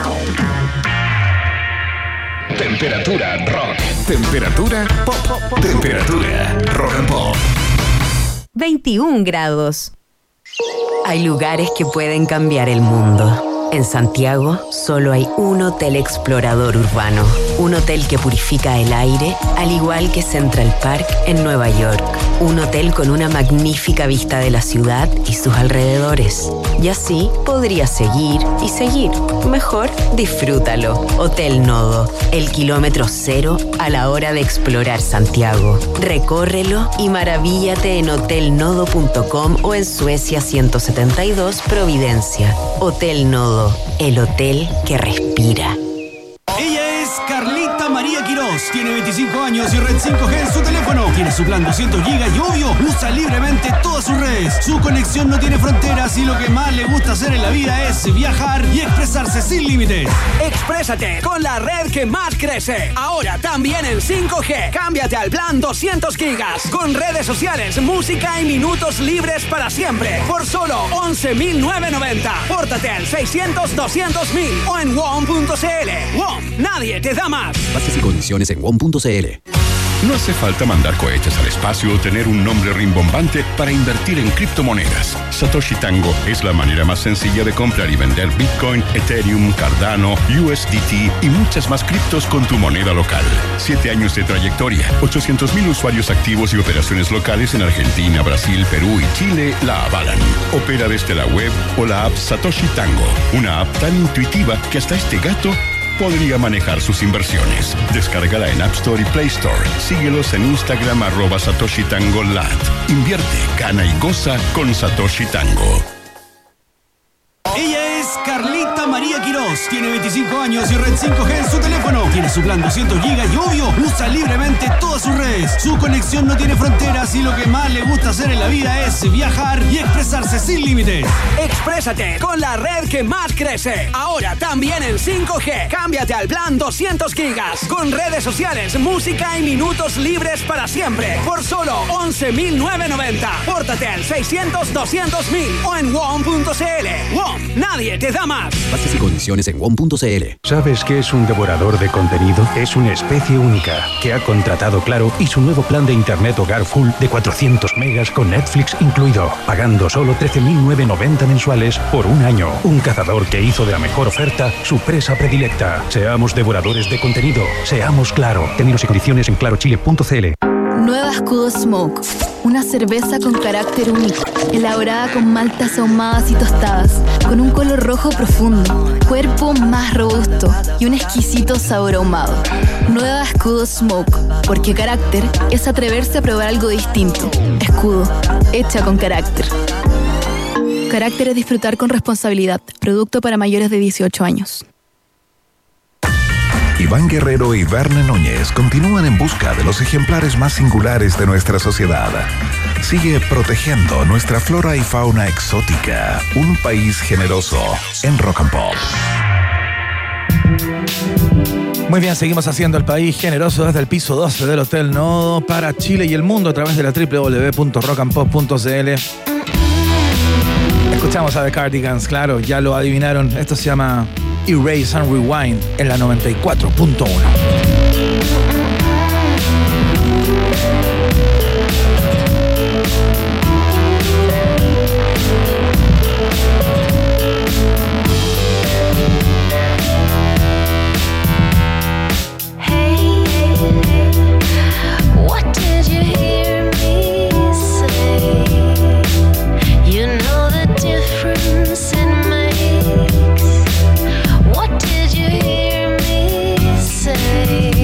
Temperatura rock. Temperatura pop. pop, pop. Temperatura rock and pop. veintiún grados. Hay lugares que pueden cambiar el mundo. En Santiago solo hay un hotel explorador urbano, un hotel que purifica el aire, al igual que Central Park en Nueva York. Un hotel con una magnífica vista de la ciudad y sus alrededores. Y así podrías seguir y seguir. Mejor, disfrútalo. Hotel Nodo, el kilómetro cero a la hora de explorar Santiago. Recórrelo y maravíllate en hotel nodo punto com o en Suecia ciento setenta y dos Providencia. Hotel Nodo, el hotel que respira. Ella es Carlita María Quirós. Tiene veinticinco años y red cinco G en su teléfono. Tiene su plan doscientos gigas y obvio, usa libremente todas sus redes. Su conexión no tiene fronteras y lo que más le gusta hacer en la vida es viajar y expresarse sin límites. Exprésate con la red que más crece. Ahora también en cinco G. Cámbiate al plan doscientos gigas. Con redes sociales, música y minutos libres para siempre. Por solo once mil novecientos noventa. Pórtate al seiscientos doscientos mil o en W O M punto c l. W O M, nadie te da más. Bases y condiciones en W O M punto c l. No hace falta mandar cohetes al espacio o tener un nombre rimbombante para invertir en criptomonedas. Satoshi Tango es la manera más sencilla de comprar y vender Bitcoin, Ethereum, Cardano, U S D T y muchas más criptos con tu moneda local. Siete años de trayectoria, ochocientos mil usuarios activos y operaciones locales en Argentina, Brasil, Perú y Chile la avalan. Opera desde la web o la app Satoshi Tango, una app tan intuitiva que hasta este gato podría manejar sus inversiones. Descárgala en App Store y Play Store. Síguelos en Instagram arroba Satoshi Tango Lat. Invierte, gana y goza con Satoshi Tango. Ella es Carlita María Quirós. Tiene veinticinco años y red cinco G en su teléfono. Tiene su plan doscientos gigas y obvio, usa libremente todas sus redes. Su conexión no tiene fronteras y lo que más le gusta hacer en la vida es viajar y expresarse sin límites. Exprésate con la red que más crece. Ahora también en cinco G. Cámbiate al plan doscientos gigas. Con redes sociales, música y minutos libres para siempre. Por solo once mil novecientos noventa. Pórtate al seiscientos doscientos mil o en W O M punto c l. W O M, nadie te da más. Bases y condiciones en W O M punto c l. ¿Sabes qué es un devorador de contenido? Es una especie única que ha contratado Claro y su nuevo plan de internet hogar full de cuatrocientos megas con Netflix incluido, pagando solo trece mil novecientos noventa mensuales por un año. Un cazador que hizo de la mejor oferta su presa predilecta. Seamos devoradores de contenido. Seamos Claro. Términos y condiciones en claro chile punto c l. Nueva Escudo Smoke, una cerveza con carácter único, elaborada con maltas ahumadas y tostadas, con un color rojo profundo, cuerpo más robusto y un exquisito sabor ahumado. Nueva Escudo Smoke, porque carácter es atreverse a probar algo distinto. Escudo, hecha con carácter. Carácter es disfrutar con responsabilidad. Producto para mayores de dieciocho años. Iván Guerrero y Verne Núñez continúan en busca de los ejemplares más singulares de nuestra sociedad. Sigue protegiendo nuestra flora y fauna exótica. Un país generoso en Rock and Pop. Muy bien, seguimos haciendo el país generoso desde el piso doce del Hotel Nodo para Chile y el mundo a través de la doble u doble u doble u punto rock and pop punto c l. Escuchamos a The Cardigans, claro, ya lo adivinaron. Esto se llama Erase and Rewind en la noventa y cuatro punto uno. Say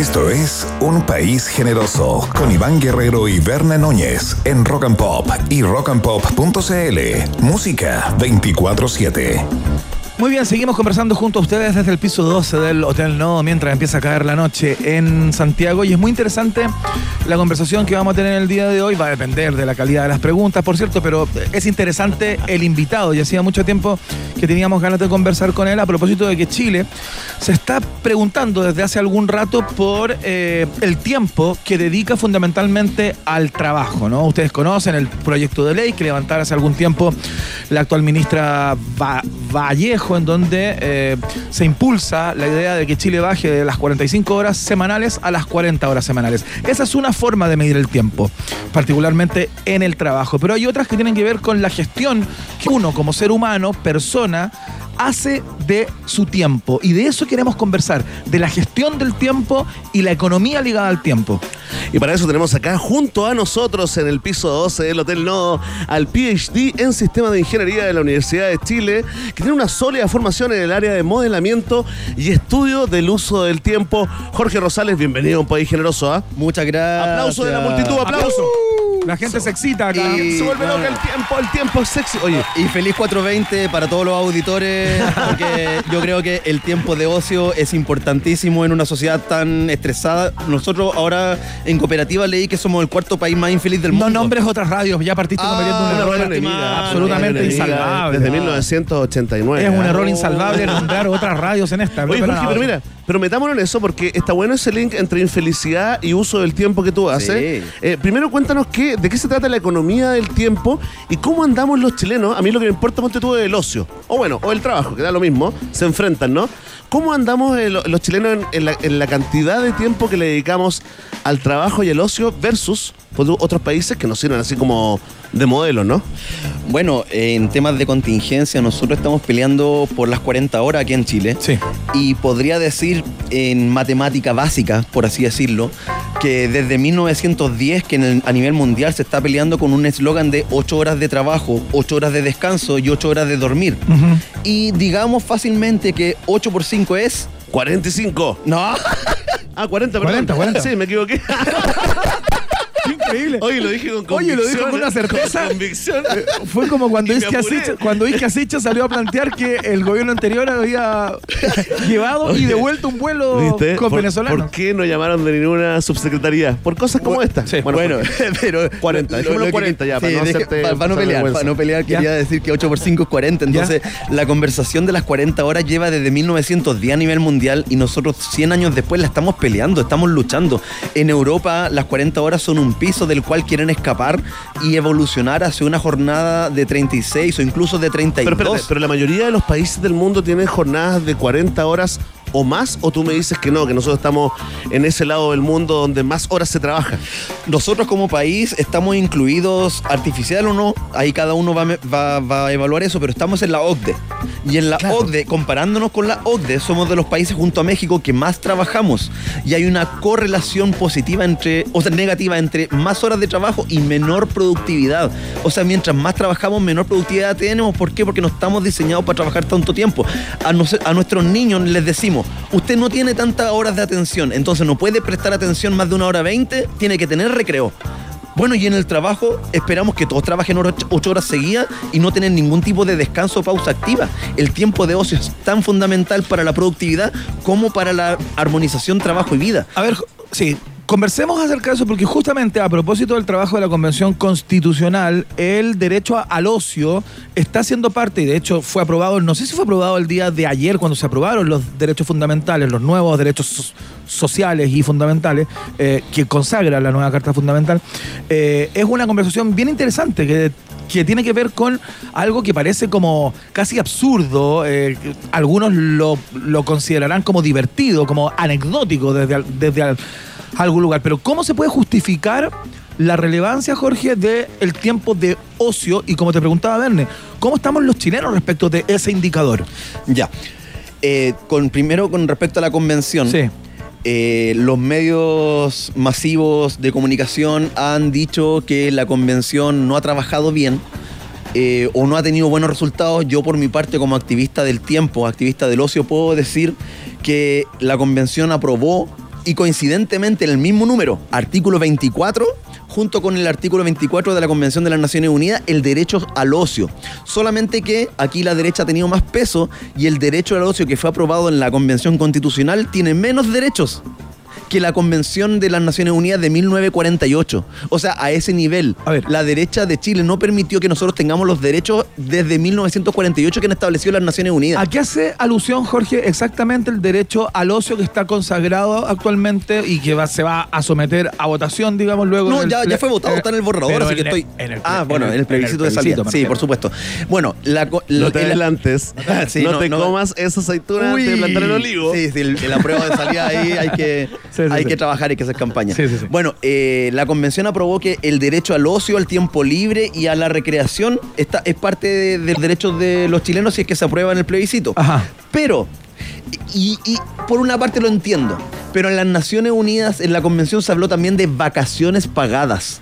Esto es Un País Generoso con Iván Guerrero y Berna Núñez en Rock and Pop y rock and pop punto c l. Música veinticuatro siete. Muy bien, seguimos conversando junto a ustedes desde el piso doce del Hotel Nodo mientras empieza a caer la noche en Santiago, y es muy interesante la conversación que vamos a tener el día de hoy. Va a depender de la calidad de las preguntas, por cierto, pero es interesante el invitado, y hacía mucho tiempo que teníamos ganas de conversar con él a propósito de que Chile se está preguntando desde hace algún rato por eh, el tiempo que dedica fundamentalmente al trabajo, ¿no? Ustedes conocen el proyecto de ley que levantara hace algún tiempo la actual ministra Va- Vallejo, en donde eh, se impulsa la idea de que Chile baje de las cuarenta y cinco horas semanales a las cuarenta horas semanales. Esa es una forma de medir el tiempo, particularmente en el trabajo. Pero hay otras que tienen que ver con la gestión que uno, como ser humano, persona, hace de su tiempo. Y de eso queremos conversar, de la gestión del tiempo y la economía ligada al tiempo. Y para eso tenemos acá junto a nosotros en el piso doce del Hotel Nodo al P H D en Sistema de Ingeniería de la Universidad de Chile, que tiene una sólida formación en el área de modelamiento y estudio del uso del tiempo. Jorge Rosales, bienvenido a Un País Generoso. ¿ah? Muchas gracias. Aplauso de la multitud, aplauso. La gente se excita acá. Y se vuelve loca el tiempo, el tiempo es sexy. Oye, Y feliz cuatro veinte para todos los auditores, porque yo creo que el tiempo de ocio es importantísimo en una sociedad tan estresada. Nosotros ahora en Cooperativa leí que somos el cuarto país más infeliz del mundo. No nombres otras radios, ya partiste Ah, cometiendo un una error buena enemiga, absolutamente enemiga insalvable. desde mil novecientos ochenta y nueve. Es un ¿ah? error insalvable nombrar otras radios en esta. Oye, pero Jorge, no, pero mira, pero metámonos en eso porque está bueno ese link entre infelicidad y uso del tiempo que tú haces. Sí. Eh, primero cuéntanos qué, de qué se trata la economía del tiempo y cómo andamos los chilenos. A mí lo que me importa, ponte tú, es el ocio. O bueno, o el trabajo, que da lo mismo. Se enfrentan, ¿no? ¿Cómo andamos eh, lo- los chilenos en, en la, en la cantidad de tiempo que le dedicamos al trabajo y al ocio versus pues, otros países que nos sirven así como de modelo, ¿no? Bueno, en temas de contingencia, nosotros estamos peleando por las cuarenta horas aquí en Chile. Sí. Y podría decir, en matemática básica, por así decirlo, que desde mil novecientos diez, que en el- a nivel mundial se está peleando con un eslogan de ocho horas de trabajo, ocho horas de descanso y ocho horas de dormir. Ujú. Y digamos fácilmente que ocho por cinco es... cuarenta y cinco. No, Ah, cuarenta, perdón. cuarenta, cuarenta. Sí, me equivoqué. Increíble. Oye, lo dije con Oye, convicción. lo dijo con una certeza. Con convicción. Fue como cuando Y me Isquia apuré. Sicha, cuando Isquia Sicha salió a plantear que el gobierno anterior había llevado y Oye, devuelto un vuelo ¿Viste? con ¿Por, venezolanos. ¿Por qué no llamaron de ninguna subsecretaría? Por cosas como esta. sí, bueno, pero... cuarenta, dejémoslo que- cuarenta ya, para sí, no deja- hacerte para, para no pasar pelear, vergüenza. para no pelear, Ya. quería decir que ocho por cinco es cuarenta. Entonces, la conversación de las cuarenta horas lleva desde mil novecientos diez a nivel mundial y nosotros cien años después la estamos peleando, estamos luchando. En Europa, las cuarenta horas son un piso del cual quieren escapar y evolucionar hacia una jornada de treinta y seis o incluso de treinta y dos. Pero, espérate, pero la mayoría de los países del mundo tienen jornadas de cuarenta horas o más, o tú me dices que no, que nosotros estamos en ese lado del mundo donde más horas se trabaja. Nosotros como país estamos incluidos, artificial o no, ahí cada uno va, a me- va- va a evaluar eso, pero estamos en la O C D E. Y en la O C D E, comparándonos con la O C D E, somos de los países junto a México que más trabajamos. Y hay una correlación positiva entre, o sea, negativa entre más horas de trabajo y menor productividad. O sea, mientras más trabajamos, menor productividad tenemos. ¿Por qué? Porque no estamos diseñados para trabajar tanto tiempo. A, nos- a nuestros niños les decimos, usted no tiene tantas horas de atención, entonces no puede prestar atención más de una hora veinte, tiene que tener recreo. Bueno, y en el trabajo esperamos que todos trabajen ocho, ocho horas seguidas y no tener ningún tipo de descanso o pausa activa. El tiempo de ocio es tan fundamental para la productividad como para la armonización trabajo y vida. A ver, sí, conversemos acerca de eso porque justamente a propósito del trabajo de la Convención Constitucional, el derecho a- al ocio está siendo parte y de hecho fue aprobado, no sé si fue aprobado el día de ayer cuando se aprobaron los derechos fundamentales, los nuevos derechos so- sociales y fundamentales eh, que consagra la nueva Carta Fundamental. Eh, es una conversación bien interesante que que tiene que ver con algo que parece como casi absurdo, eh, que algunos lo, lo considerarán como divertido, como anecdótico desde, al- desde al- algún lugar, pero ¿cómo se puede justificar la relevancia, Jorge, del tiempo de ocio? Y como te preguntaba Verne, ¿cómo estamos los chilenos respecto de ese indicador? Ya. Eh, con, primero, con respecto a la convención. Sí. Eh, los medios masivos de comunicación han dicho que la convención no ha trabajado bien eh, o no ha tenido buenos resultados. Yo, por mi parte, como activista del tiempo, activista del ocio, puedo decir que la convención aprobó Y coincidentemente en el mismo número, artículo veinticuatro, junto con el artículo veinticuatro de la Convención de las Naciones Unidas, el derecho al ocio. Solamente que aquí la derecha ha tenido más peso y el derecho al ocio que fue aprobado en la Convención Constitucional tiene menos derechos que la Convención de las Naciones Unidas de mil novecientos cuarenta y ocho. O sea, a ese nivel, A ver. la derecha de Chile no permitió que nosotros tengamos los derechos desde mil novecientos cuarenta y ocho que han establecido las Naciones Unidas. ¿A qué hace alusión, Jorge, exactamente el derecho al ocio que está consagrado actualmente y que va, se va a someter a votación, digamos, luego? No, en el ya, ple- ya fue votado, está en el borrador, Pero así que en el- estoy... en el- ah, bueno, en en el plebiscito de salida. me Sí, refiero. por supuesto. Bueno, la... co- No la- te el- adelantes. Sí, no, no, te no. comas esa aceituna Uy. de plantar el olivo. Sí, sí, el- la prueba de salida ahí hay que, Sí, sí, hay sí. que trabajar, hay que hacer campaña. Sí, sí, sí. Bueno, eh, la convención aprobó que el derecho al ocio, al tiempo libre y a la recreación está, es parte de, de los derechos de los chilenos si es que se aprueba en el plebiscito. Ajá. Pero, y, y por una parte lo entiendo, pero en las Naciones Unidas, en la convención se habló también de vacaciones pagadas.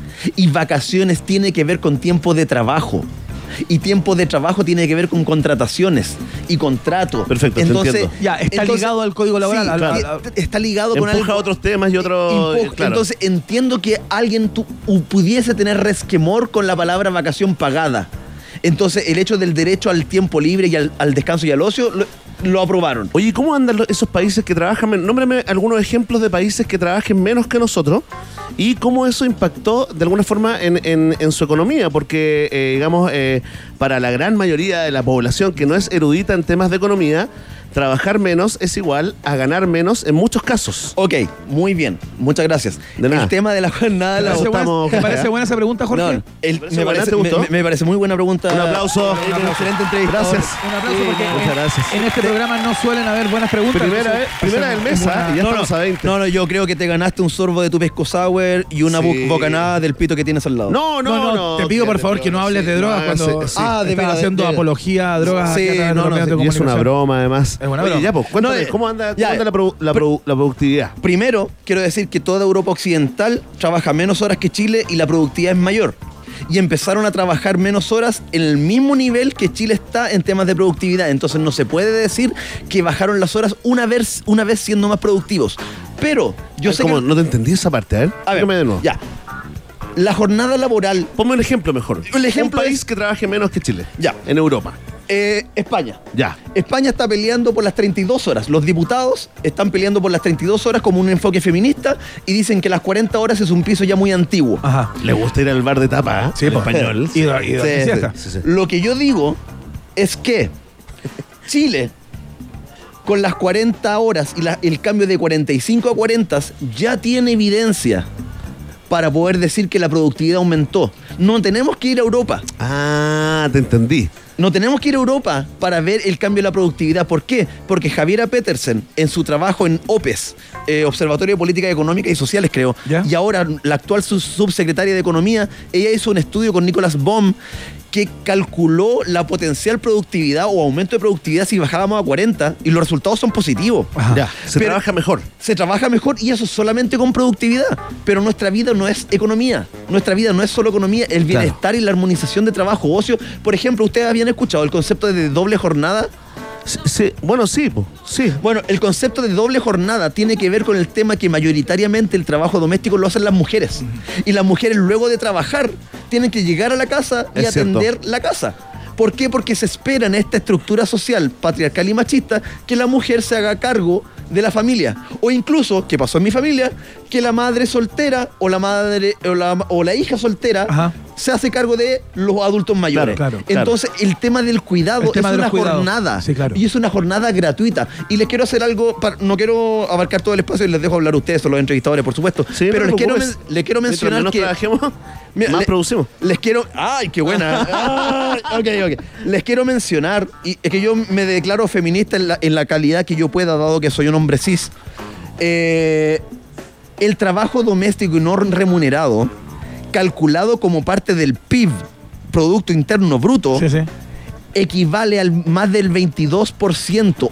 Y vacaciones tiene que ver con tiempo de trabajo. Y tiempo de trabajo tiene que ver con contrataciones y contratos. Perfecto, te entonces, entiendo. Ya, está entonces- ligado al Código Laboral. sí, al- al- claro. Está ligado con Empuja algo. otros temas y otros... Impo- claro. Entonces entiendo que alguien tu- u- pudiese tener resquemor con la palabra vacación pagada. Entonces el hecho del derecho al tiempo libre y al, al descanso y al ocio lo, lo aprobaron. Oye, ¿cómo andan los- esos países que trabajan menos? Nómbrame algunos ejemplos de países que trabajen menos que nosotros y cómo eso impactó de alguna forma en, en- en su economía, porque, eh, digamos, eh, para la gran mayoría de la población que no es erudita en temas de economía, trabajar menos es igual a ganar menos en muchos casos. Ok, muy bien, muchas gracias. De nada. El tema de la jornada ¿Te parece, estamos- buena, ¿te parece buena esa pregunta, Jorge? No, el- parece me, buena? parece, ¿Te gustó? me- me parece muy buena pregunta. Un aplauso. Un aplauso. Excelente entrevista. Gracias. Un aplauso porque Muchas en, gracias. en este programa no suelen haber buenas preguntas. Primera entonces, vez- primera hacemos del mes, una- ¿ah? Y ya no, estamos no, a veinte. no, no, yo creo que te ganaste un sorbo de tu pesco sour y una Sí. bu- bocanada del pito que tienes al lado. No, no, No, no. no, te pido por favor que no hables de drogas no, cuando sí, sí. Ah, de estás veras, haciendo de- de- apología a drogas. Sí, aquí a través de no, los no, medios de Y es una comunicación. broma, además. Es una Oye, broma. ya, pues, cuéntame, No, eh, ¿cómo anda, cómo ya, anda la, produ- la, produ- la productividad? Primero, quiero decir que toda Europa Occidental trabaja menos horas que Chile y la productividad es mayor. Y empezaron a trabajar menos horas en el mismo nivel que Chile está en temas de productividad. Entonces no se puede decir que bajaron las horas una vez, una vez siendo más productivos. Pero yo Ay, sé ¿cómo? que... No te entendí esa parte, a ver. A ver, Dígame de nuevo. ya. La jornada laboral... Ponme un ejemplo mejor. El ejemplo un país es- que trabaje menos que Chile. Ya. En Europa. Eh, España. Ya. España está peleando por las treinta y dos horas. Los diputados están peleando por las treinta y dos horas como un enfoque feminista y dicen que las cuarenta horas es un piso ya muy antiguo. Ajá. Le gusta ir al bar de tapa, ¿eh? Sí, El pues. español. Y, y, y Sí, sí, siesta. sí, sí. Lo que yo digo es que Chile, con las cuarenta horas y la- el cambio de cuarenta y cinco a cuarenta, ya tiene evidencia para poder decir que la productividad aumentó. No tenemos que ir a Europa. Ah, te entendí. No tenemos que ir a Europa para ver el cambio de la productividad. ¿Por qué? Porque Javiera Petersen, en su trabajo en OPES, eh, Observatorio de Política Económica y Sociales, creo, ¿Ya? y ahora la actual sub- subsecretaria de Economía, ella hizo un estudio con Nicolás Bohm que calculó la potencial productividad o aumento de productividad si bajábamos a cuarenta y los resultados son positivos. Ajá. Ya. Se Pero- trabaja mejor. Se trabaja mejor y eso solamente con productividad. Pero nuestra vida no es economía. Nuestra vida no es solo economía. El bienestar y la armonización de trabajo, ocio. Por ejemplo, ¿ustedes habían escuchado el concepto de doble jornada? Sí, sí. Bueno, sí, po. sí. Bueno, el concepto de doble jornada tiene que ver con el tema que mayoritariamente el trabajo doméstico lo hacen las mujeres. Y las mujeres luego de trabajar tienen que llegar a la casa y Es cierto. atender la casa. ¿Por qué? Porque se espera en esta estructura social patriarcal y machista que la mujer se haga cargo de la familia. O incluso, que pasó en mi familia, que la madre soltera o la madre o la, o la hija soltera Ajá. se hace cargo de los adultos mayores. Claro, claro, Entonces, el tema del cuidado El tema es de los una cuidados. jornada. Sí, claro. Y es una jornada gratuita. Y les quiero hacer algo, para- no quiero abarcar todo el espacio y les dejo hablar a ustedes, son los entrevistadores, por supuesto. Sí, no pero te les quiero, preocupes. men- les quiero Mientras mencionar menos que... trabajemos, Mira, más le- producimos. Les quiero... ¡Ay, qué buena! Ay, ok, ok. Les quiero mencionar, y es que yo me declaro feminista en la, en la calidad que yo pueda, dado que soy un hombre cis. Eh, el trabajo doméstico y no remunerado, calculado como parte del P I B, Producto Interno Bruto, Sí, sí. equivale al más del veintidós por ciento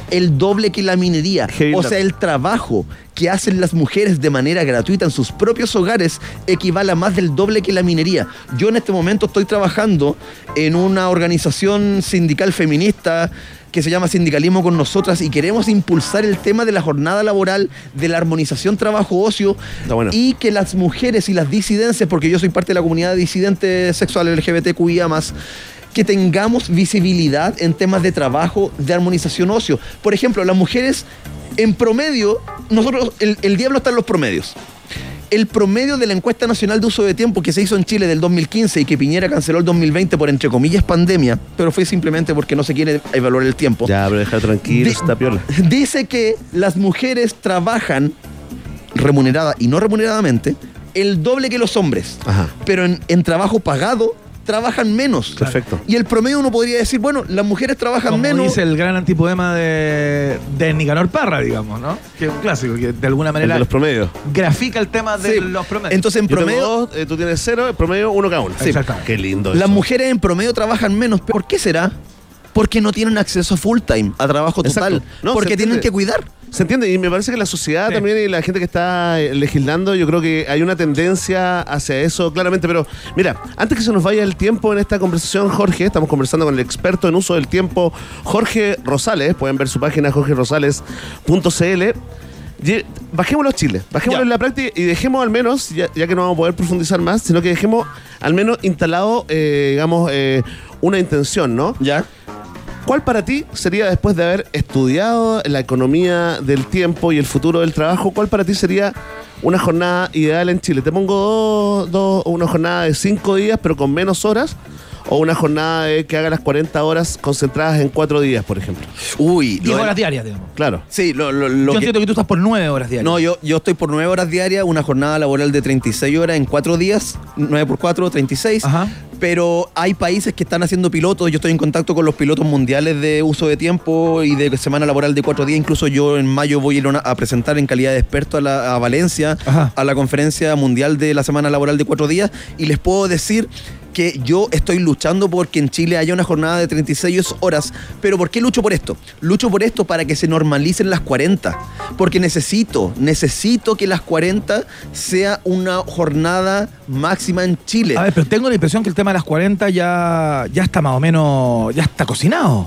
el doble que la minería. Heavy O metal. sea, el trabajo que hacen las mujeres de manera gratuita en sus propios hogares equivale a más del doble que la minería. Yo en este momento estoy trabajando en una organización sindical feminista que se llama Sindicalismo con Nosotras y queremos impulsar el tema de la jornada laboral, de la armonización trabajo-ocio Está bueno. y que las mujeres y las disidencias, porque yo soy parte de la comunidad disidente sexual L G B T Q I A más, que tengamos visibilidad en temas de trabajo, de armonización ocio. Por ejemplo, las mujeres en promedio, nosotros, el, el diablo está en los promedios. El promedio de la encuesta nacional de uso de tiempo que se hizo en Chile del dos mil quince y que Piñera canceló el dos mil veinte por, entre comillas, pandemia, pero fue simplemente porque no se quiere evaluar el tiempo. Ya, pero dejar tranquilo, Di- está piola. Dice que las mujeres trabajan remunerada y no remuneradamente el doble que los hombres, Ajá. pero en, en trabajo pagado trabajan menos. Perfecto. Y el promedio uno podría decir, bueno, las mujeres trabajan Como menos. dice el gran antipoema de, de Nicanor Parra, digamos, ¿no? Que es un clásico, que de alguna El manera de los promedios. grafica el tema de Sí. los promedios. Entonces, en Yo tengo promedio, dos, eh, tú tienes cero, el promedio uno cada uno. Sí. Exactamente. Qué lindo las eso. mujeres en promedio trabajan menos. ¿Por qué será? Porque no tienen acceso a full time, a trabajo total. Exacto. No, porque se tienen entiende. que cuidar. Se entiende, y me parece que la sociedad Sí. también y la gente que está eh, legislando, yo creo que hay una tendencia hacia eso claramente. Pero mira, antes que se nos vaya el tiempo en esta conversación, Jorge, estamos conversando con el experto en uso del tiempo, Jorge Rosales. Pueden ver su página jorge rosales punto c l. Ye- Bajémoslo a Chile, bajémoslo Ya. en la práctica y dejemos al menos, ya, ya que no vamos a poder profundizar más, sino que dejemos al menos instalado, eh, digamos, eh, una intención, ¿no? ¿Ya? ¿Cuál para ti sería, después de haber estudiado la economía del tiempo y el futuro del trabajo, cuál para ti sería una jornada ideal en Chile? Te pongo dos, dos- una jornada de cinco días, pero con menos horas, o una jornada de que haga las cuarenta horas concentradas en cuatro días, por ejemplo. Uy, diez lo de- horas diarias, digamos. Claro. Sí, lo, lo- lo Yo que- entiendo que tú estás por nueve horas diarias. No, yo, yo estoy por nueve horas diarias, una jornada laboral de treinta y seis horas en cuatro días, nueve por cuatro, treinta y seis. Ajá. Pero hay países que están haciendo pilotos, yo estoy en contacto con los pilotos mundiales de uso de tiempo y de semana laboral de cuatro días. Incluso yo en mayo voy a ir a, una- a presentar en calidad de experto a, la- a Valencia, Ajá. a la conferencia mundial de la semana laboral de cuatro días, y les puedo decir que yo estoy luchando porque en Chile haya una jornada de treinta y seis horas. ¿Pero por qué lucho por esto? Lucho por esto para que se normalicen las cuarenta. Porque necesito, necesito que las cuarenta sea una jornada máxima en Chile. A ver, pero tengo la impresión que el tema de las cuarenta ya, ya está más o menos, ya está cocinado.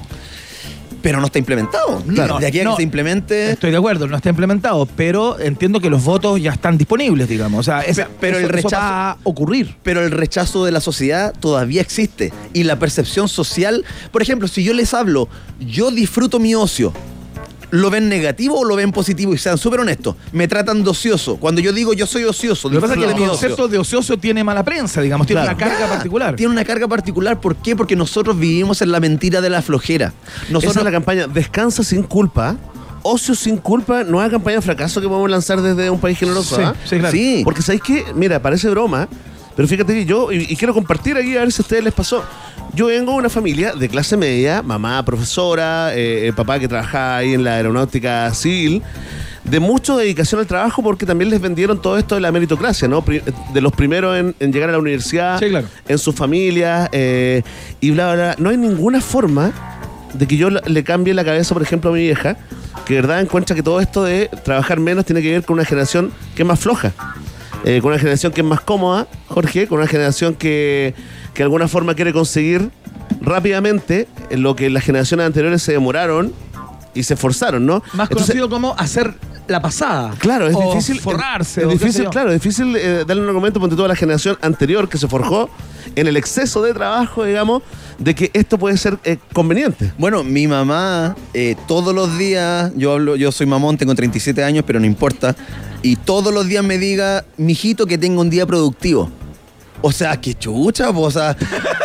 Pero no está implementado. Claro. De aquí a No, que se implemente... Estoy de acuerdo, no está implementado, pero entiendo que los votos ya están disponibles, digamos. O sea, esa- Pe- pero el eso- eso rechazo- va a ocurrir. Pero el rechazo de la sociedad todavía existe. Y la percepción social... Por ejemplo, si yo les hablo, yo disfruto mi ocio, ¿lo ven negativo o lo ven positivo? Y sean súper honestos. Me tratan de ocioso. Cuando yo digo yo soy ocioso, Lo que pasa es que disfruto el de mi ocio. concepto de ocioso tiene mala prensa, digamos, tiene Claro. una carga Ya, particular. Tiene una carga particular. ¿Por qué? Porque nosotros vivimos en la mentira de la flojera. Esa Nosotros es la campaña Descansa sin culpa. Ocio sin culpa, nueva campaña de fracaso que podemos lanzar desde un país generoso. Sí, ¿ah? sí, claro. Sí. Porque sabéis que, mira, parece broma, pero fíjate que yo, y, y quiero compartir aquí a ver si a ustedes les pasó. Yo vengo de una familia de clase media, mamá profesora, eh, eh, papá que trabajaba ahí en la aeronáutica civil, de mucha dedicación al trabajo porque también les vendieron todo esto de la meritocracia, ¿no? Pri- De los primeros en, en llegar a la universidad, Sí, claro. en sus familias, eh, y bla, bla, bla. No hay ninguna forma de que yo la- le cambie la cabeza, por ejemplo, a mi vieja, que de verdad encuentra que todo esto de trabajar menos tiene que ver con una generación que es más floja. Eh, con una generación que es más cómoda, Jorge, con una generación que, que de alguna forma quiere conseguir rápidamente lo que las generaciones anteriores se demoraron y se esforzaron, ¿no? Más Entonces, conocido como hacer la pasada. claro, es o difícil. forrarse. Es o qué sé difícil, yo. claro, es difícil eh, darle un argumento ponte toda la generación anterior que se forjó en el exceso de trabajo, digamos, de que esto puede ser eh, conveniente. Bueno, mi mamá eh, todos los días, yo hablo, yo soy mamón, tengo treinta y siete años, pero no importa, y todos los días me diga, mijito, que tenga un día productivo. O sea, qué chucha, po, o sea,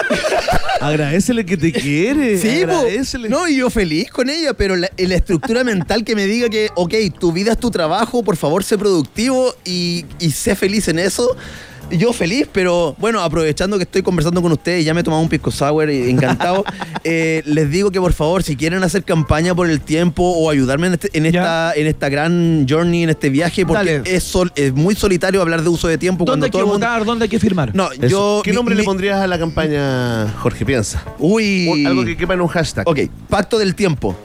Agradecele que te quiere. sí, po. agradecele. No, y yo feliz con ella, pero la, la estructura mental que me diga que, ok, tu vida es tu trabajo, por favor, sé productivo y, y sé feliz en eso. Yo feliz, pero bueno, aprovechando que estoy conversando con ustedes, ya me he tomado un pisco sour, y encantado. eh, les digo que por favor, si quieren hacer campaña por el tiempo o ayudarme en, este- en esta, en esta gran journey, en este viaje, porque Dale. es, sol- es muy solitario hablar de uso de tiempo ¿Dónde cuando hay que todo el mundo... votar? ¿Dónde hay que firmar? No, Eso. yo... ¿Qué mi- nombre le mi- pondrías a la campaña, Jorge? Piensa. Uy... Un- algo que quepa en un hashtag. Ok, Pacto del Tiempo.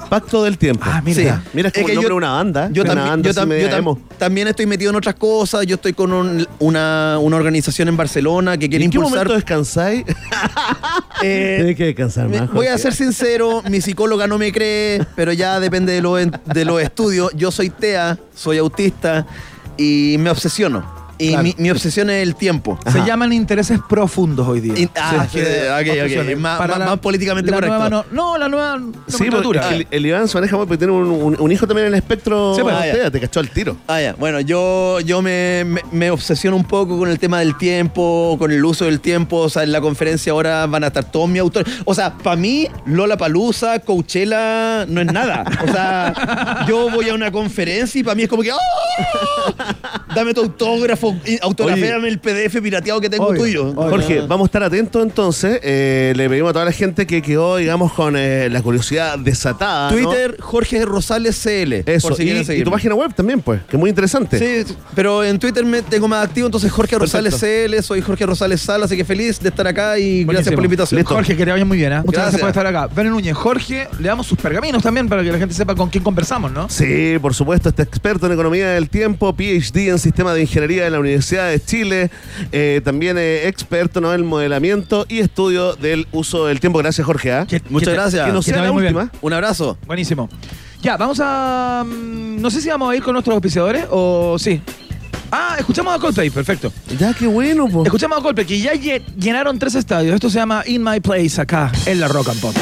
Pacto del Tiempo. Ah, mira. Sí. Mira, es como Es que el nombre yo- de una banda. Yo, una también, banda yo, así tam- media yo tam- emo. también estoy metido en otras cosas. Yo estoy con un- una, una organización en Barcelona que quiere ¿En qué impulsar. momento descansáis? Eh, Tienes que descansar me- más. voy a Jorge. ser sincero, mi psicóloga no me cree, pero ya depende de, lo en- de los estudios. Yo soy T E A, soy autista y me obsesiono. Y Claro. mi, mi obsesión es el tiempo. Se llaman intereses profundos hoy día. Y- ah, Sí, que- sí, ok, ok, obsesiones. más- Para más- la- más políticamente la correcto. nueva no, no, la nueva Sí, nomenclatura. porque el, el Iván se maneja muy porque tiene un, un- un hijo también en el espectro. Sí, pues. de Ah, ya. T E A, te cachó al tiro. Ah, ya. Bueno, yo, yo me, me, me obsesiono un poco con el tema del tiempo, con el uso del tiempo. O sea, en la conferencia ahora van a estar todos mis autores. O sea, para mí, Lollapalooza, Coachella, no es nada. O sea, yo voy a una conferencia y para mí es como que ¡oh! Dame tu autógrafo, y autograféame el P D F pirateado que tengo Obvio, tuyo. obvio. Jorge, vamos a estar atentos entonces. Eh, le pedimos a toda la gente que quedó, digamos, con eh, la curiosidad desatada. ¿no? Twitter, Jorge Rosales C L. Eso, por si y, quieren y seguirme. tu página web también, pues, que es muy interesante. Sí, pero en Twitter me tengo más activo, entonces Jorge Rosales C L, soy Jorge Rosales Sala, así que feliz de estar acá y gracias Buenísimo. por la invitación. Listo. Jorge, que te vaya muy bien. ¿eh? Muchas gracias. Gracias. por estar acá. Vene Núñez, Jorge, le damos sus pergaminos también para que la gente sepa con quién conversamos, ¿no? Sí, por supuesto, este experto en economía del tiempo, P H D en sistema de ingeniería de la Universidad de Chile, eh, también eh, experto, ¿no?, en modelamiento y estudio del uso del tiempo. Gracias, Jorge. ¿ah? Que- Muchas que te- gracias. Que no que te sea vaya la muy bien. última. Un abrazo. Buenísimo. Ya, vamos a. mm, No sé si vamos a ir con nuestros auspiciadores o sí. Ah, escuchamos a Coldplay, perfecto. Ya, qué bueno, po. Escuchamos a Coldplay, que ya lle- llenaron tres estadios. Esto se llama In My Place acá, en la Rock and Pop.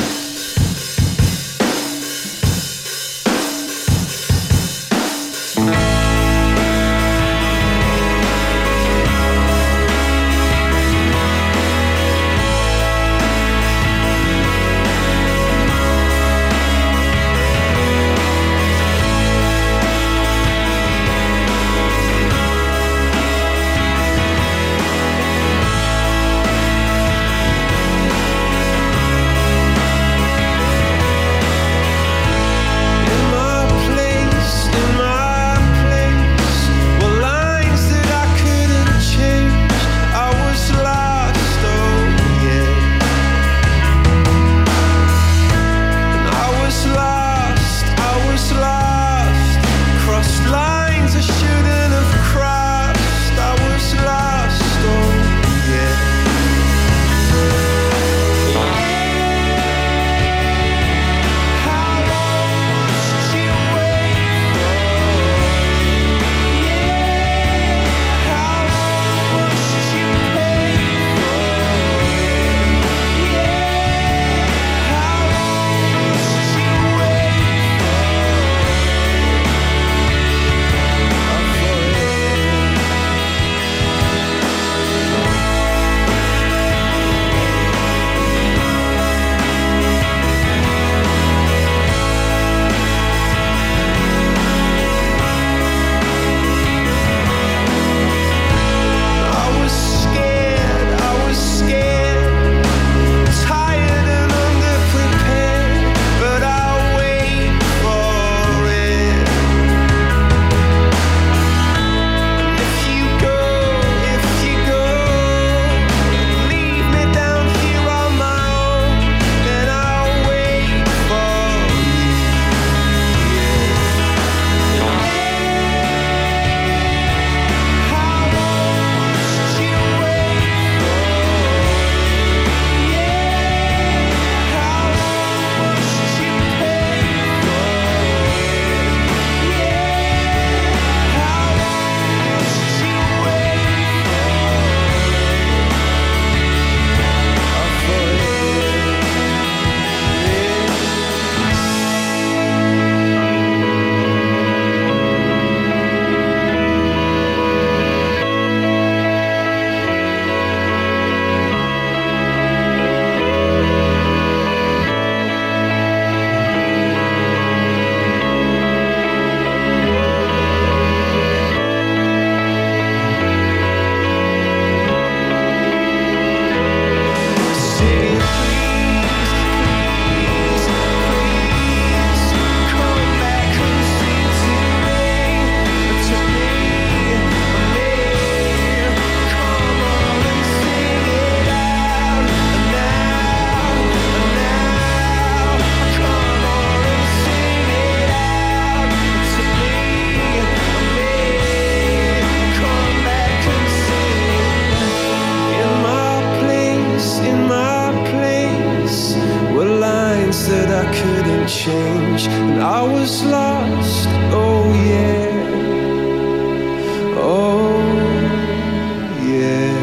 and change, and I was lost. Oh yeah, oh yeah.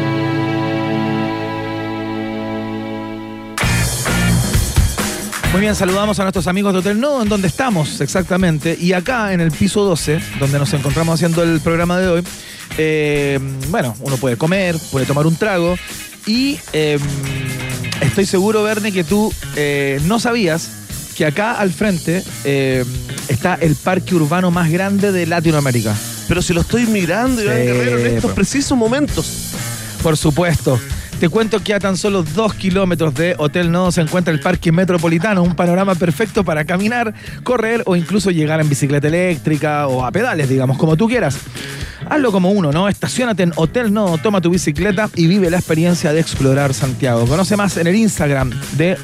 Muy bien, saludamos a nuestros amigos de Hotel Nodo, en donde estamos exactamente. Y acá en el piso doce, donde nos encontramos haciendo el programa de hoy, eh, bueno, uno puede comer, puede tomar un trago. Y eh, estoy seguro, Verne, que tú eh, no sabías que acá al frente eh, está el parque urbano más grande de Latinoamérica. Pero si lo estoy mirando, Iván Sí, Guerrero, en estos pues. precisos momentos. Por supuesto. Te cuento que a tan solo dos kilómetros de Hotel Nodo se encuentra el Parque Metropolitano, un panorama perfecto para caminar, correr o incluso llegar en bicicleta eléctrica o a pedales, digamos, como tú quieras. Hazlo como uno, ¿no? Estaciónate en Hotel Nodo, toma tu bicicleta y vive la experiencia de explorar Santiago. Conoce más en el Instagram de